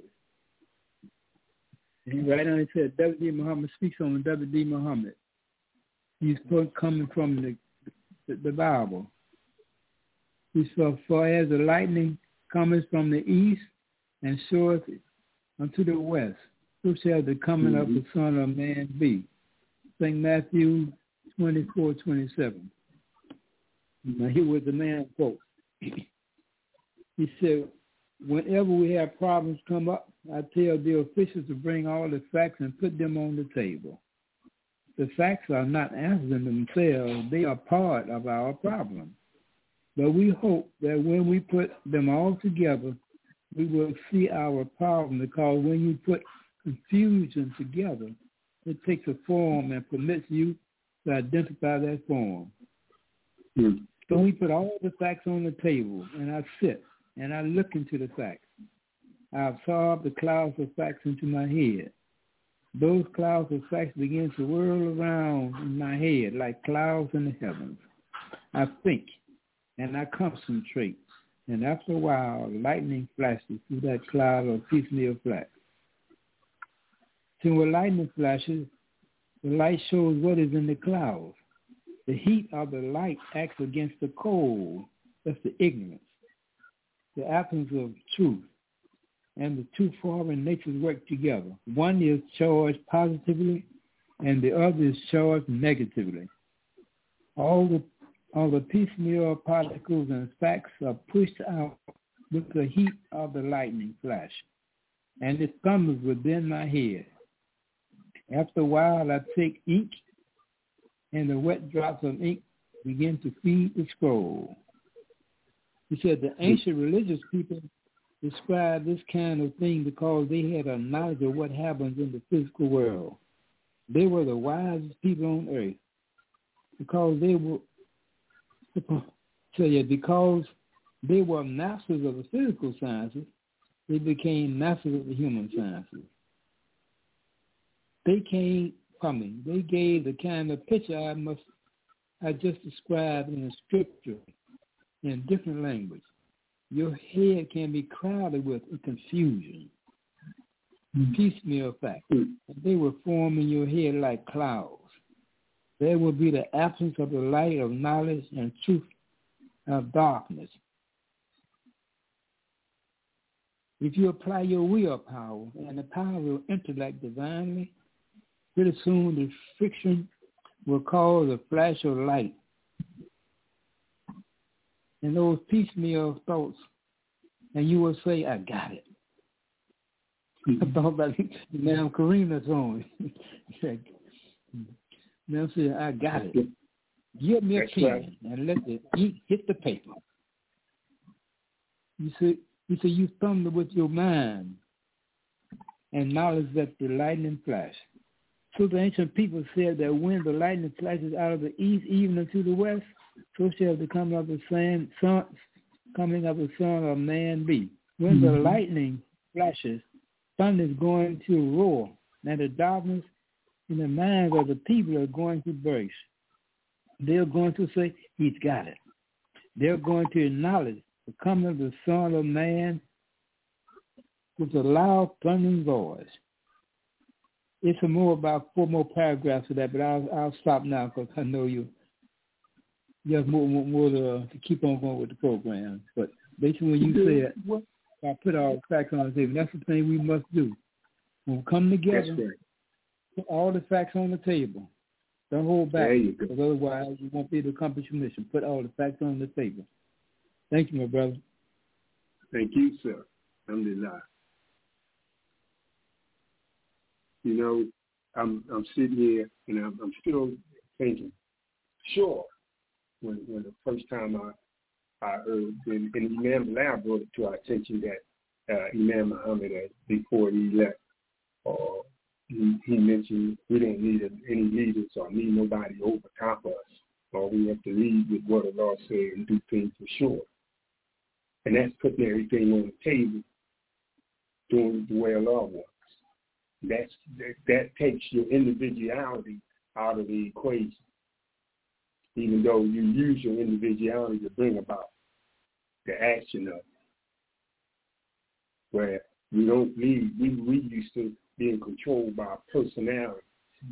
And right on it said W D Muhammad speaks on W D Muhammad. He's coming from the, the, the Bible. He saw far as the lightning coming from the east and showeth unto the west. So shall the coming mm-hmm. of the Son of Man be. Saint Matthew twenty-four twenty-seven. Now here was the man quote. He said, whenever we have problems come up, I tell the officials to bring all the facts and put them on the table. The facts are not answering themselves. They are part of our problem. But we hope that when we put them all together, we will see our problem, because when you put confusion together, it takes a form and permits you to identify that form. Mm. So we put all the facts on the table, and I sit and I look into the facts. I absorb the clouds of facts into my head. Those clouds of facts begin to whirl around in my head like clouds in the heavens. I think and I concentrate, and after a while, lightning flashes through that cloud of piecemeal facts. So when lightning flashes, the light shows what is in the clouds. The heat of the light acts against the cold. That's the ignorance, the absence of truth. And the two foreign natures work together. One is charged positively, and the other is charged negatively. All the all the piecemeal particles and facts are pushed out with the heat of the lightning flash, and it thunders within my head. After a while, I take ink, and the wet drops of ink begin to feed the scroll. He said the ancient religious people described this kind of thing because they had a knowledge of what happens in the physical world. They were the wisest people on earth because they were, tell you, because they were masters of the physical sciences, they became masters of the human sciences. They came coming. They gave the kind of picture I must I just described in the scripture in different language. Your head can be crowded with confusion, piecemeal facts. And they will form in your head like clouds. There will be the absence of the light of knowledge and truth of darkness. If you apply your willpower and the power of your intellect divinely, pretty soon the friction will cause a flash of light. And those piecemeal thoughts, and you will say, I got it. I thought about it. Now Kareem song. Now say, I got it. Give me a That's pen right. and let the ink hit the paper. You see, you say you thunder with your mind and knowledge that the lightning flash. So the ancient people said that when the lightning flashes out of the east, even into the west, so shall the coming of the sun, sun, coming of the Son of Man be. When mm-hmm. the lightning flashes, thunder is going to roar, and the darkness in the minds of the people are going to burst. They're going to say, he's got it. They're going to acknowledge the coming of the Son of Man with a loud, thundering voice. It's a more about four more paragraphs of that, but I'll, I'll stop now because I know you. You have more, more, more to, to keep on going with the program. But basically when you said, I put all the facts on the table, that's the thing we must do. When we come together, right. put all the facts on the table. Don't hold back, because otherwise you won't be able to accomplish your mission. Put all the facts on the table. Thank you, my brother.
Thank you, sir. Alhamdulillah. You know, I'm I'm sitting here and I'm, I'm still thinking, sure, when when the first time I I heard, and, and Imam Lab brought it to our attention that uh, Imam Muhammad, uh, before he left, uh, he, he mentioned we don't need any leaders or need nobody over top us, or we have to lead with what Allah said and do things for sure. And that's putting everything on the table, doing the way Allah wants. That's, that, that takes your individuality out of the equation, even though you use your individuality to bring about the action of it. Where we don't lead, we, we used to being controlled by personality.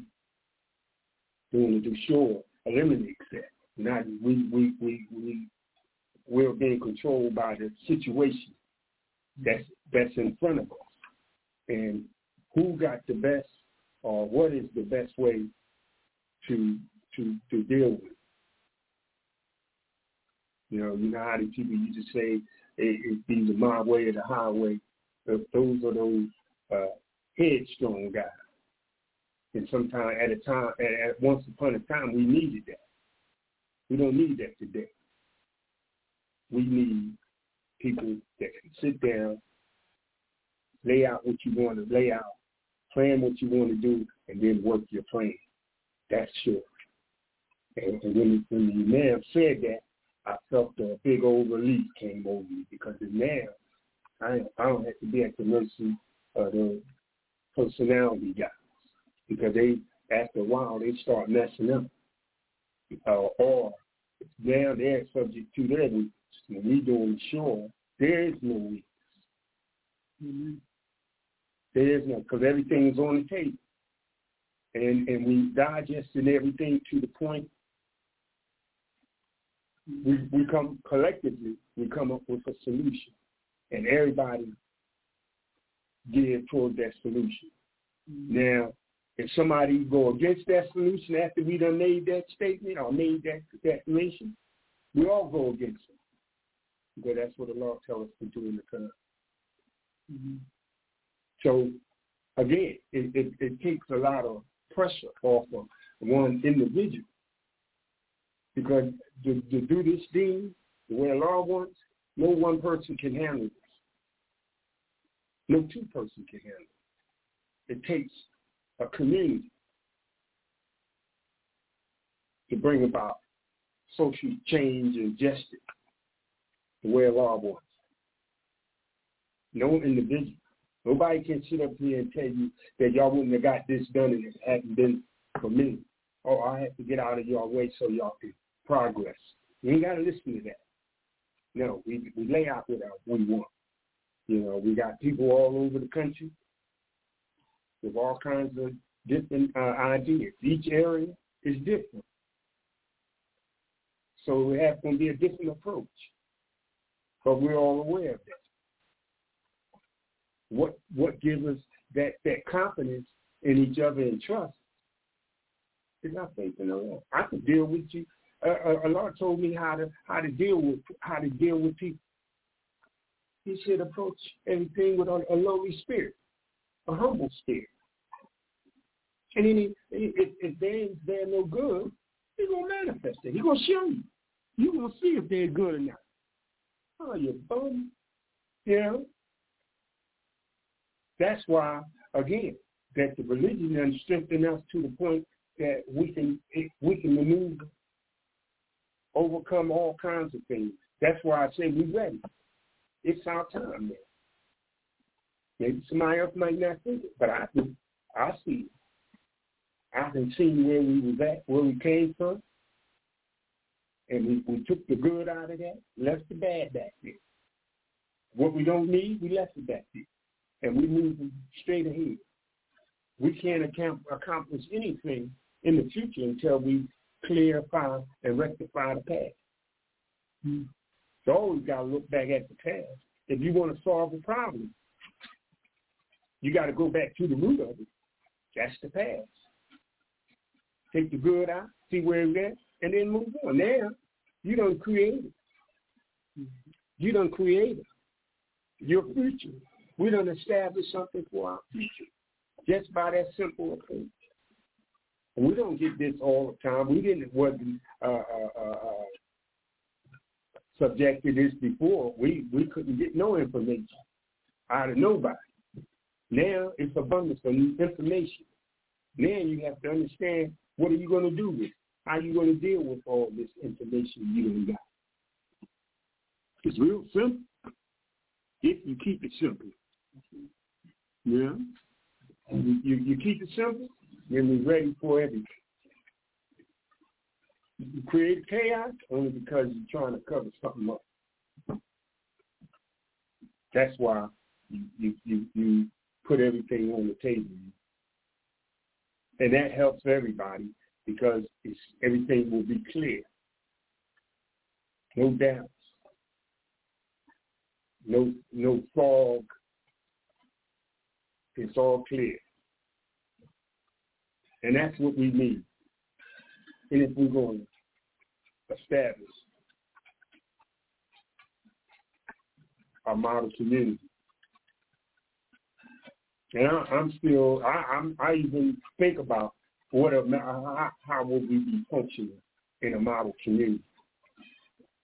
Doing the sure eliminates that. Not we we we we we're being controlled by the situation that's that's in front of us. And who got the best, or what is the best way to to to deal with it? You know, you know how the people used to say, it, it's either my way or the highway. Those are those uh, headstrong guys. And sometimes at a time, at, at once upon a time, we needed that. We don't need that today. We need people that can sit down lay out what you want to lay out, plan what you want to do, and then work your plan. That's sure. And, and when, when the man said that, I felt a big old relief came over me because now I, I don't have to be at the mercy of the personality guys because they, after a while, they start messing up. Uh, or now they're subject to their weakness. When we doing sure, there is no weakness. Mm-hmm. There is no, because everything is on the table. And and we digested everything to the point we we come collectively, we come up with a solution. And everybody geared toward that solution. Mm-hmm. Now, if somebody go against that solution after we done made that statement or made that declaration, we all go against it. Because that's what the law tells us to do in the Quran. Mm-hmm. So, again, it, it, it takes a lot of pressure off of one individual. Because to, to do this thing the way Allah wants, no one person can handle this. No two person can handle it. It takes a community to bring about social change and justice the way Allah wants. No individual. Nobody can sit up here and tell you that y'all wouldn't have got this done and it hadn't been for me. Oh, I have to get out of your way so y'all can progress. You ain't got to listen to that. No, we, we lay out what we want. You know, we got people all over the country with all kinds of different uh, ideas. Each area is different. So we have going to be a different approach. But we're all aware of that. What what gives us that, that confidence in each other and trust is our faith in Allah. I could deal with you. Uh, Allah told me how to how to deal with how to deal with people. He should approach everything with a, a lowly spirit, a humble spirit. And then he, if, if they ain't they're no good, he's gonna manifest it. He's gonna show you. You're gonna see if they're good or not. Oh, you bum. You know? That's why, again, that the religion has strengthened us to the point that we can we can maneuver, overcome all kinds of things. That's why I say we're ready. It's our time now. Maybe somebody else might not think it, but I do. I see it. I can see where we was at, where we came from, and we, we took the good out of that, left the bad back there. What we don't need, we left it back there. And we move straight ahead. We can't account, accomplish anything in the future until we clarify and rectify the past. Mm-hmm. So always got to look back at the past. If you want to solve a problem, you got to go back to the root of it. That's the past. Take the good out, see where it's at, and then move on. Now, you done created. You done created your future. We done established something for our future just by that simple approach. And we don't get this all the time. We didn't wasn't uh, uh, uh, subject to this before. We we couldn't get no information out of nobody. Now it's abundance of information. Now you have to understand what are you going to do with it? How are you going to deal with all this information you done got? It's real simple if you keep it simple. Yeah. You, you, you keep it simple, then we're ready for everything. You create chaos only because you're trying to cover something up. That's why you, you, you, you put everything on the table. And that helps everybody because it's, everything will be clear. No doubts. No, no fog. It's all clear. And that's what we need. And if we're going to establish a model community. And I, I'm still, I, I'm, I even think about what a, how, how will we be functioning in a model community.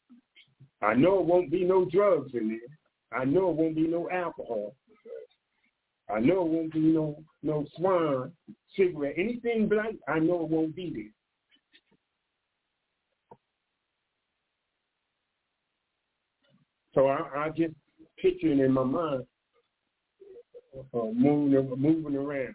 I know it won't be no drugs in there. I know it won't be no alcohol. I know it won't be no no Swan cigarette. Anything black, I know it won't be there. So I, I just picturing in my mind uh, moving moving around.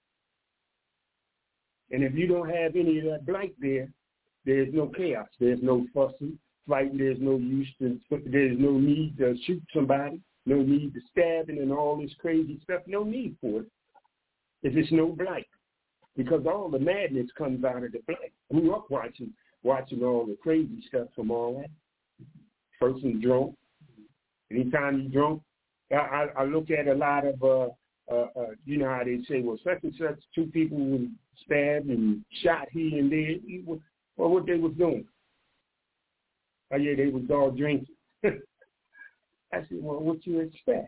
And if you don't have any of that black there, there's no chaos. There's no fussing, fighting. There's no use to. There's no need to shoot somebody. No need to stabbing and all this crazy stuff. No need for it if it's no black, because all the madness comes out of the black. I grew up watching watching all the crazy stuff from all that. Person drunk. Anytime you drunk, I, I, I look at a lot of, uh, uh, uh, you know how they say, well, such and such, two people were stabbed and shot here and there. Well, what they was doing? Oh, yeah, they was all drinking. I said, well, what you expect?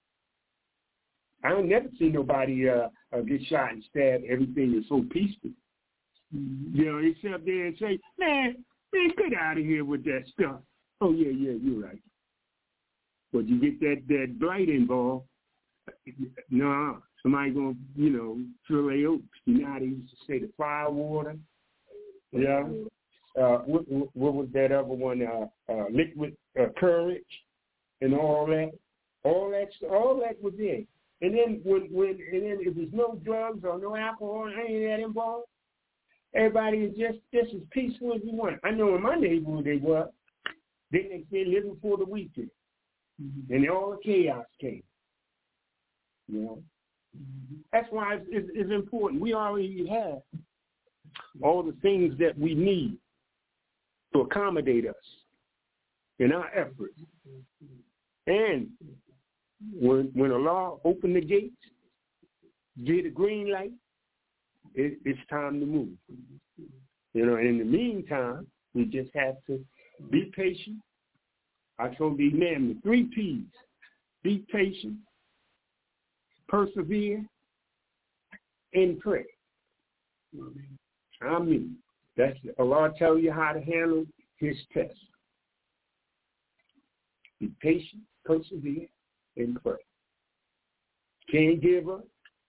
I don't never see nobody uh, uh, get shot and stabbed. Everything is so peaceful. Mm-hmm. You know, they sit up there and say, man, man, get out of here with that stuff. Oh, yeah, yeah, you're right. But you get that, that blight involved, nah, somebody going to, you know, fill their oaks. You know how they used to say the fire water? Yeah. Uh, what, what was that other one? Uh, uh, liquid uh, courage and all that. All that, all that was in. And then when, when, and then if there's no drugs or no alcohol, any of that involved, everybody is just just as peaceful as you want. I know in my neighborhood they were. Then they said living for the weekend. Mm-hmm. And all the chaos came. You know, mm-hmm. That's why it's, it's, it's important. We already have all the things that we need to accommodate us in our efforts. And when when a law open the gates, get a green light, it, it's time to move. You know, and in the meantime, we just have to be patient. I told these men the three P's: be patient, persevere, and pray. I mean, that's Allah tell you how to handle His test. Be patient, persevere, and pray. Can't give up.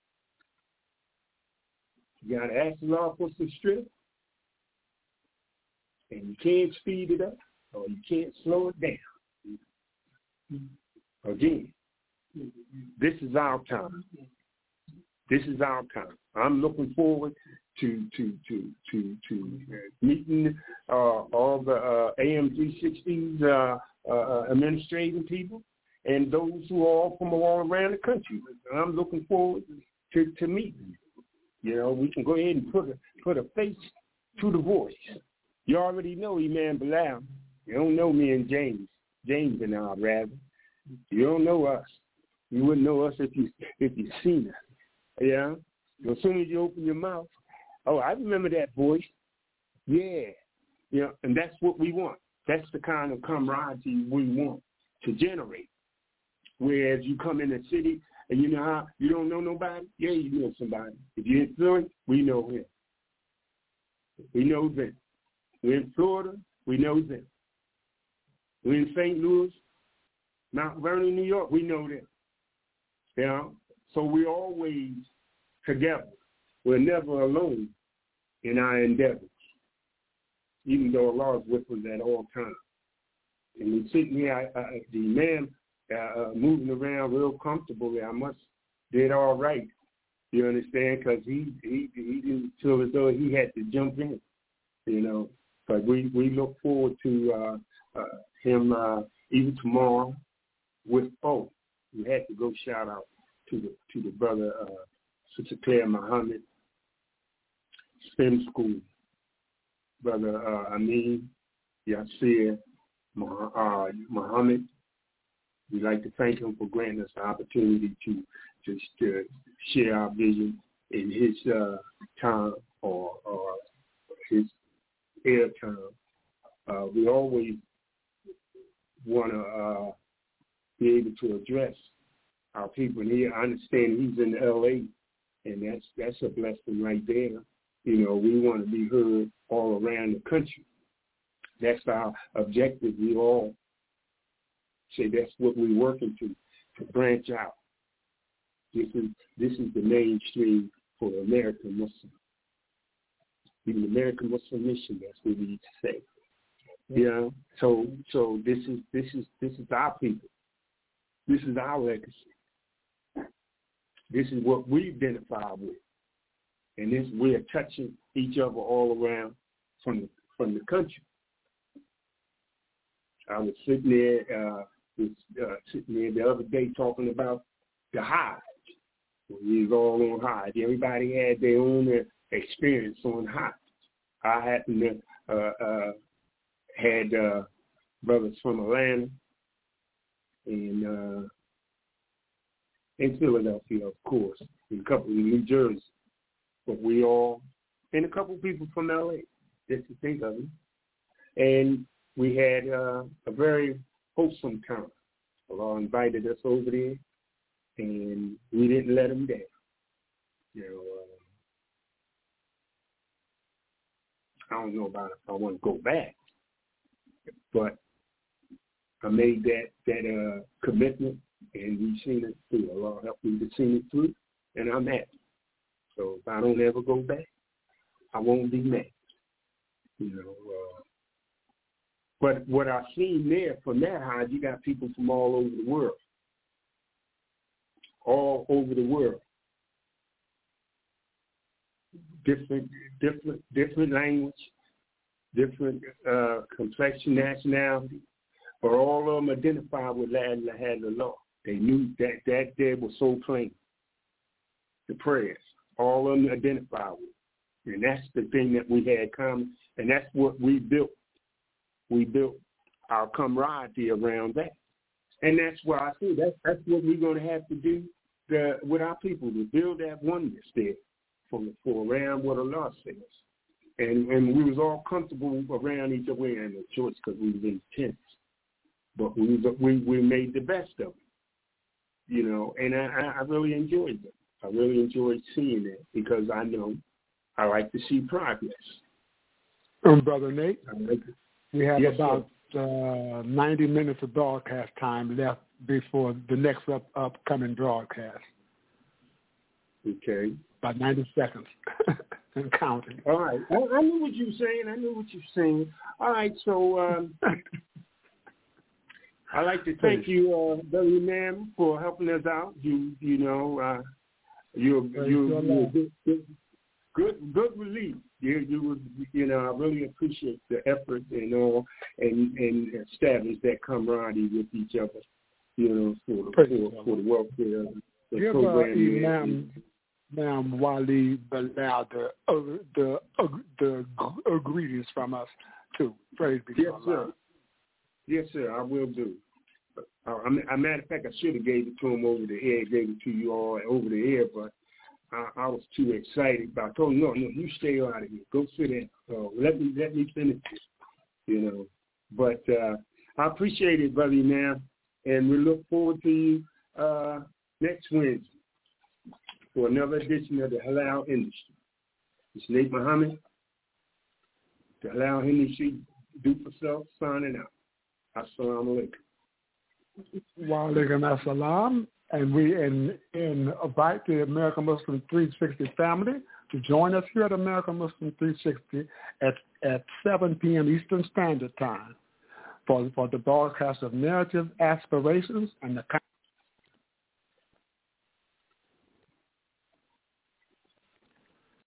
You got to ask the Lord for some strength, and you can't speed it up, or you can't slow it down. Again, this is our time. This is our time. I'm looking forward to to to to to meeting uh, all the uh, A M three sixty's uh, uh, administrating people and those who are all from all around the country. I'm looking forward to, to meeting. You know, we can go ahead and put a put a face to the voice. You already know Imam Bilal. You don't know me and James. James and I, rather. You don't know us. You wouldn't know us if you if you seen us. Yeah. As soon as you open your mouth, oh, I remember that voice. Yeah. You know, and that's what we want. That's the kind of camaraderie we want to generate. Whereas you come in the city and you know how you don't know nobody. Yeah, you know somebody. If you're in Philly, we know him. We know them. We're in Florida, we know them. We're in Saint Louis, Mount Vernon, New York, we know them. You know? So we're always together. We're never alone in our endeavors, even though Allah is with us at all times. And we sitting here, I, I, the man uh, moving around real comfortably, I must did all right. You understand? Because he, he, he didn't feel as though he had to jump in, you know. But we, we look forward to uh, uh, him uh, even tomorrow with both. We had to go shout out to the to the brother uh, Sister Claire Muhammad, STEM School, brother uh, Amin Yasir uh, Muhammad. We'd like to thank him for granting us the opportunity to just uh, share our vision in his uh, time or, or his air time. Uh, we always want to uh, be able to address our people. And he, I understand he's in L A, and that's that's a blessing right there. You know, we want to be heard all around the country. That's our objective. We all say that's what we're working to, to branch out, This is this is the mainstream for American Muslim. The American Muslim mission, that's what we need to say. You know, so so this is this is this is our people. This is our legacy. This is what we identify with, and this we're touching each other all around from the from the country. I was sitting there, uh, was uh, sitting there the other day talking about the Hajj. We was all on Hajj. Everybody had their own experience on Hajj. I happened to uh, uh, had uh, brothers from Atlanta and uh, in Philadelphia, of course, and a couple in New Jersey, but we all, and a couple people from L A, just to think of it. And we had uh, a very wholesome time. Allah invited us over there, and we didn't let them down. You know, uh, I don't know about if I want to go back, but I made that that uh, commitment, and we've seen it through. Allah helped me to see it through, and I'm happy. So if I don't ever go back, I won't be mad. You know. Uh, but what I've seen there from that Hajj, you got people from all over the world, all over the world, different, different, different language, different uh, complexion, nationality, but all of them identified with La ilaha illallah. They knew that that there was so plain. The prayers, all of them identified with, and that's the thing that we had common, and that's what we built. We built our camaraderie around that, and that's why I see that's that's what we're going to have to do the, with our people, to build that oneness there for for around what Allah says. And and we was all comfortable around each other in the church because we was in tents, but we was, we we made the best of it, you know. And I, I really enjoyed it. I really enjoyed seeing it because I know I like to see progress.
Um, Brother Nate, like we have
yes,
about uh, ninety minutes of broadcast time left before the next up, upcoming broadcast.
Okay.
About ninety seconds and counting.
All right. I, I knew what you were saying. I knew what you were saying. All right. So um, I'd like to thank you, uh, Brother Imam, for helping us out. You you know, uh, you're, you're, you're good, good, good, good relief. You, you, you know, I really appreciate the effort and all, and, and establish that camaraderie with each other, you know, for, for, for the welfare of the
Give
program.
Uh, Imam, Imam Wali Bilal the, uh, the, uh, the uh, greetings from us, too. Praise be to
Yes,
Allah.
sir. Yes, sir, I will do. Uh, a matter of fact, I should have gave it to him over the air, gave it to you all over the air, but I, I was too excited. But I told him, no, no, you stay out of here. Go sit in. So let me let me finish this, you know. But uh, I appreciate it, Brother Imam, and we look forward to you uh, next Wednesday for another edition of the Halal Industry. It's Nate Muhammad, the Halal Industry, do for self, signing out. Assalamu alaikum.
Wa alaikum assalam. And we and, and invite the American Muslim three sixty family to join us here at American Muslim three sixty at, at seven p.m. Eastern Standard Time for, for the broadcast of Narrative Aspirations and the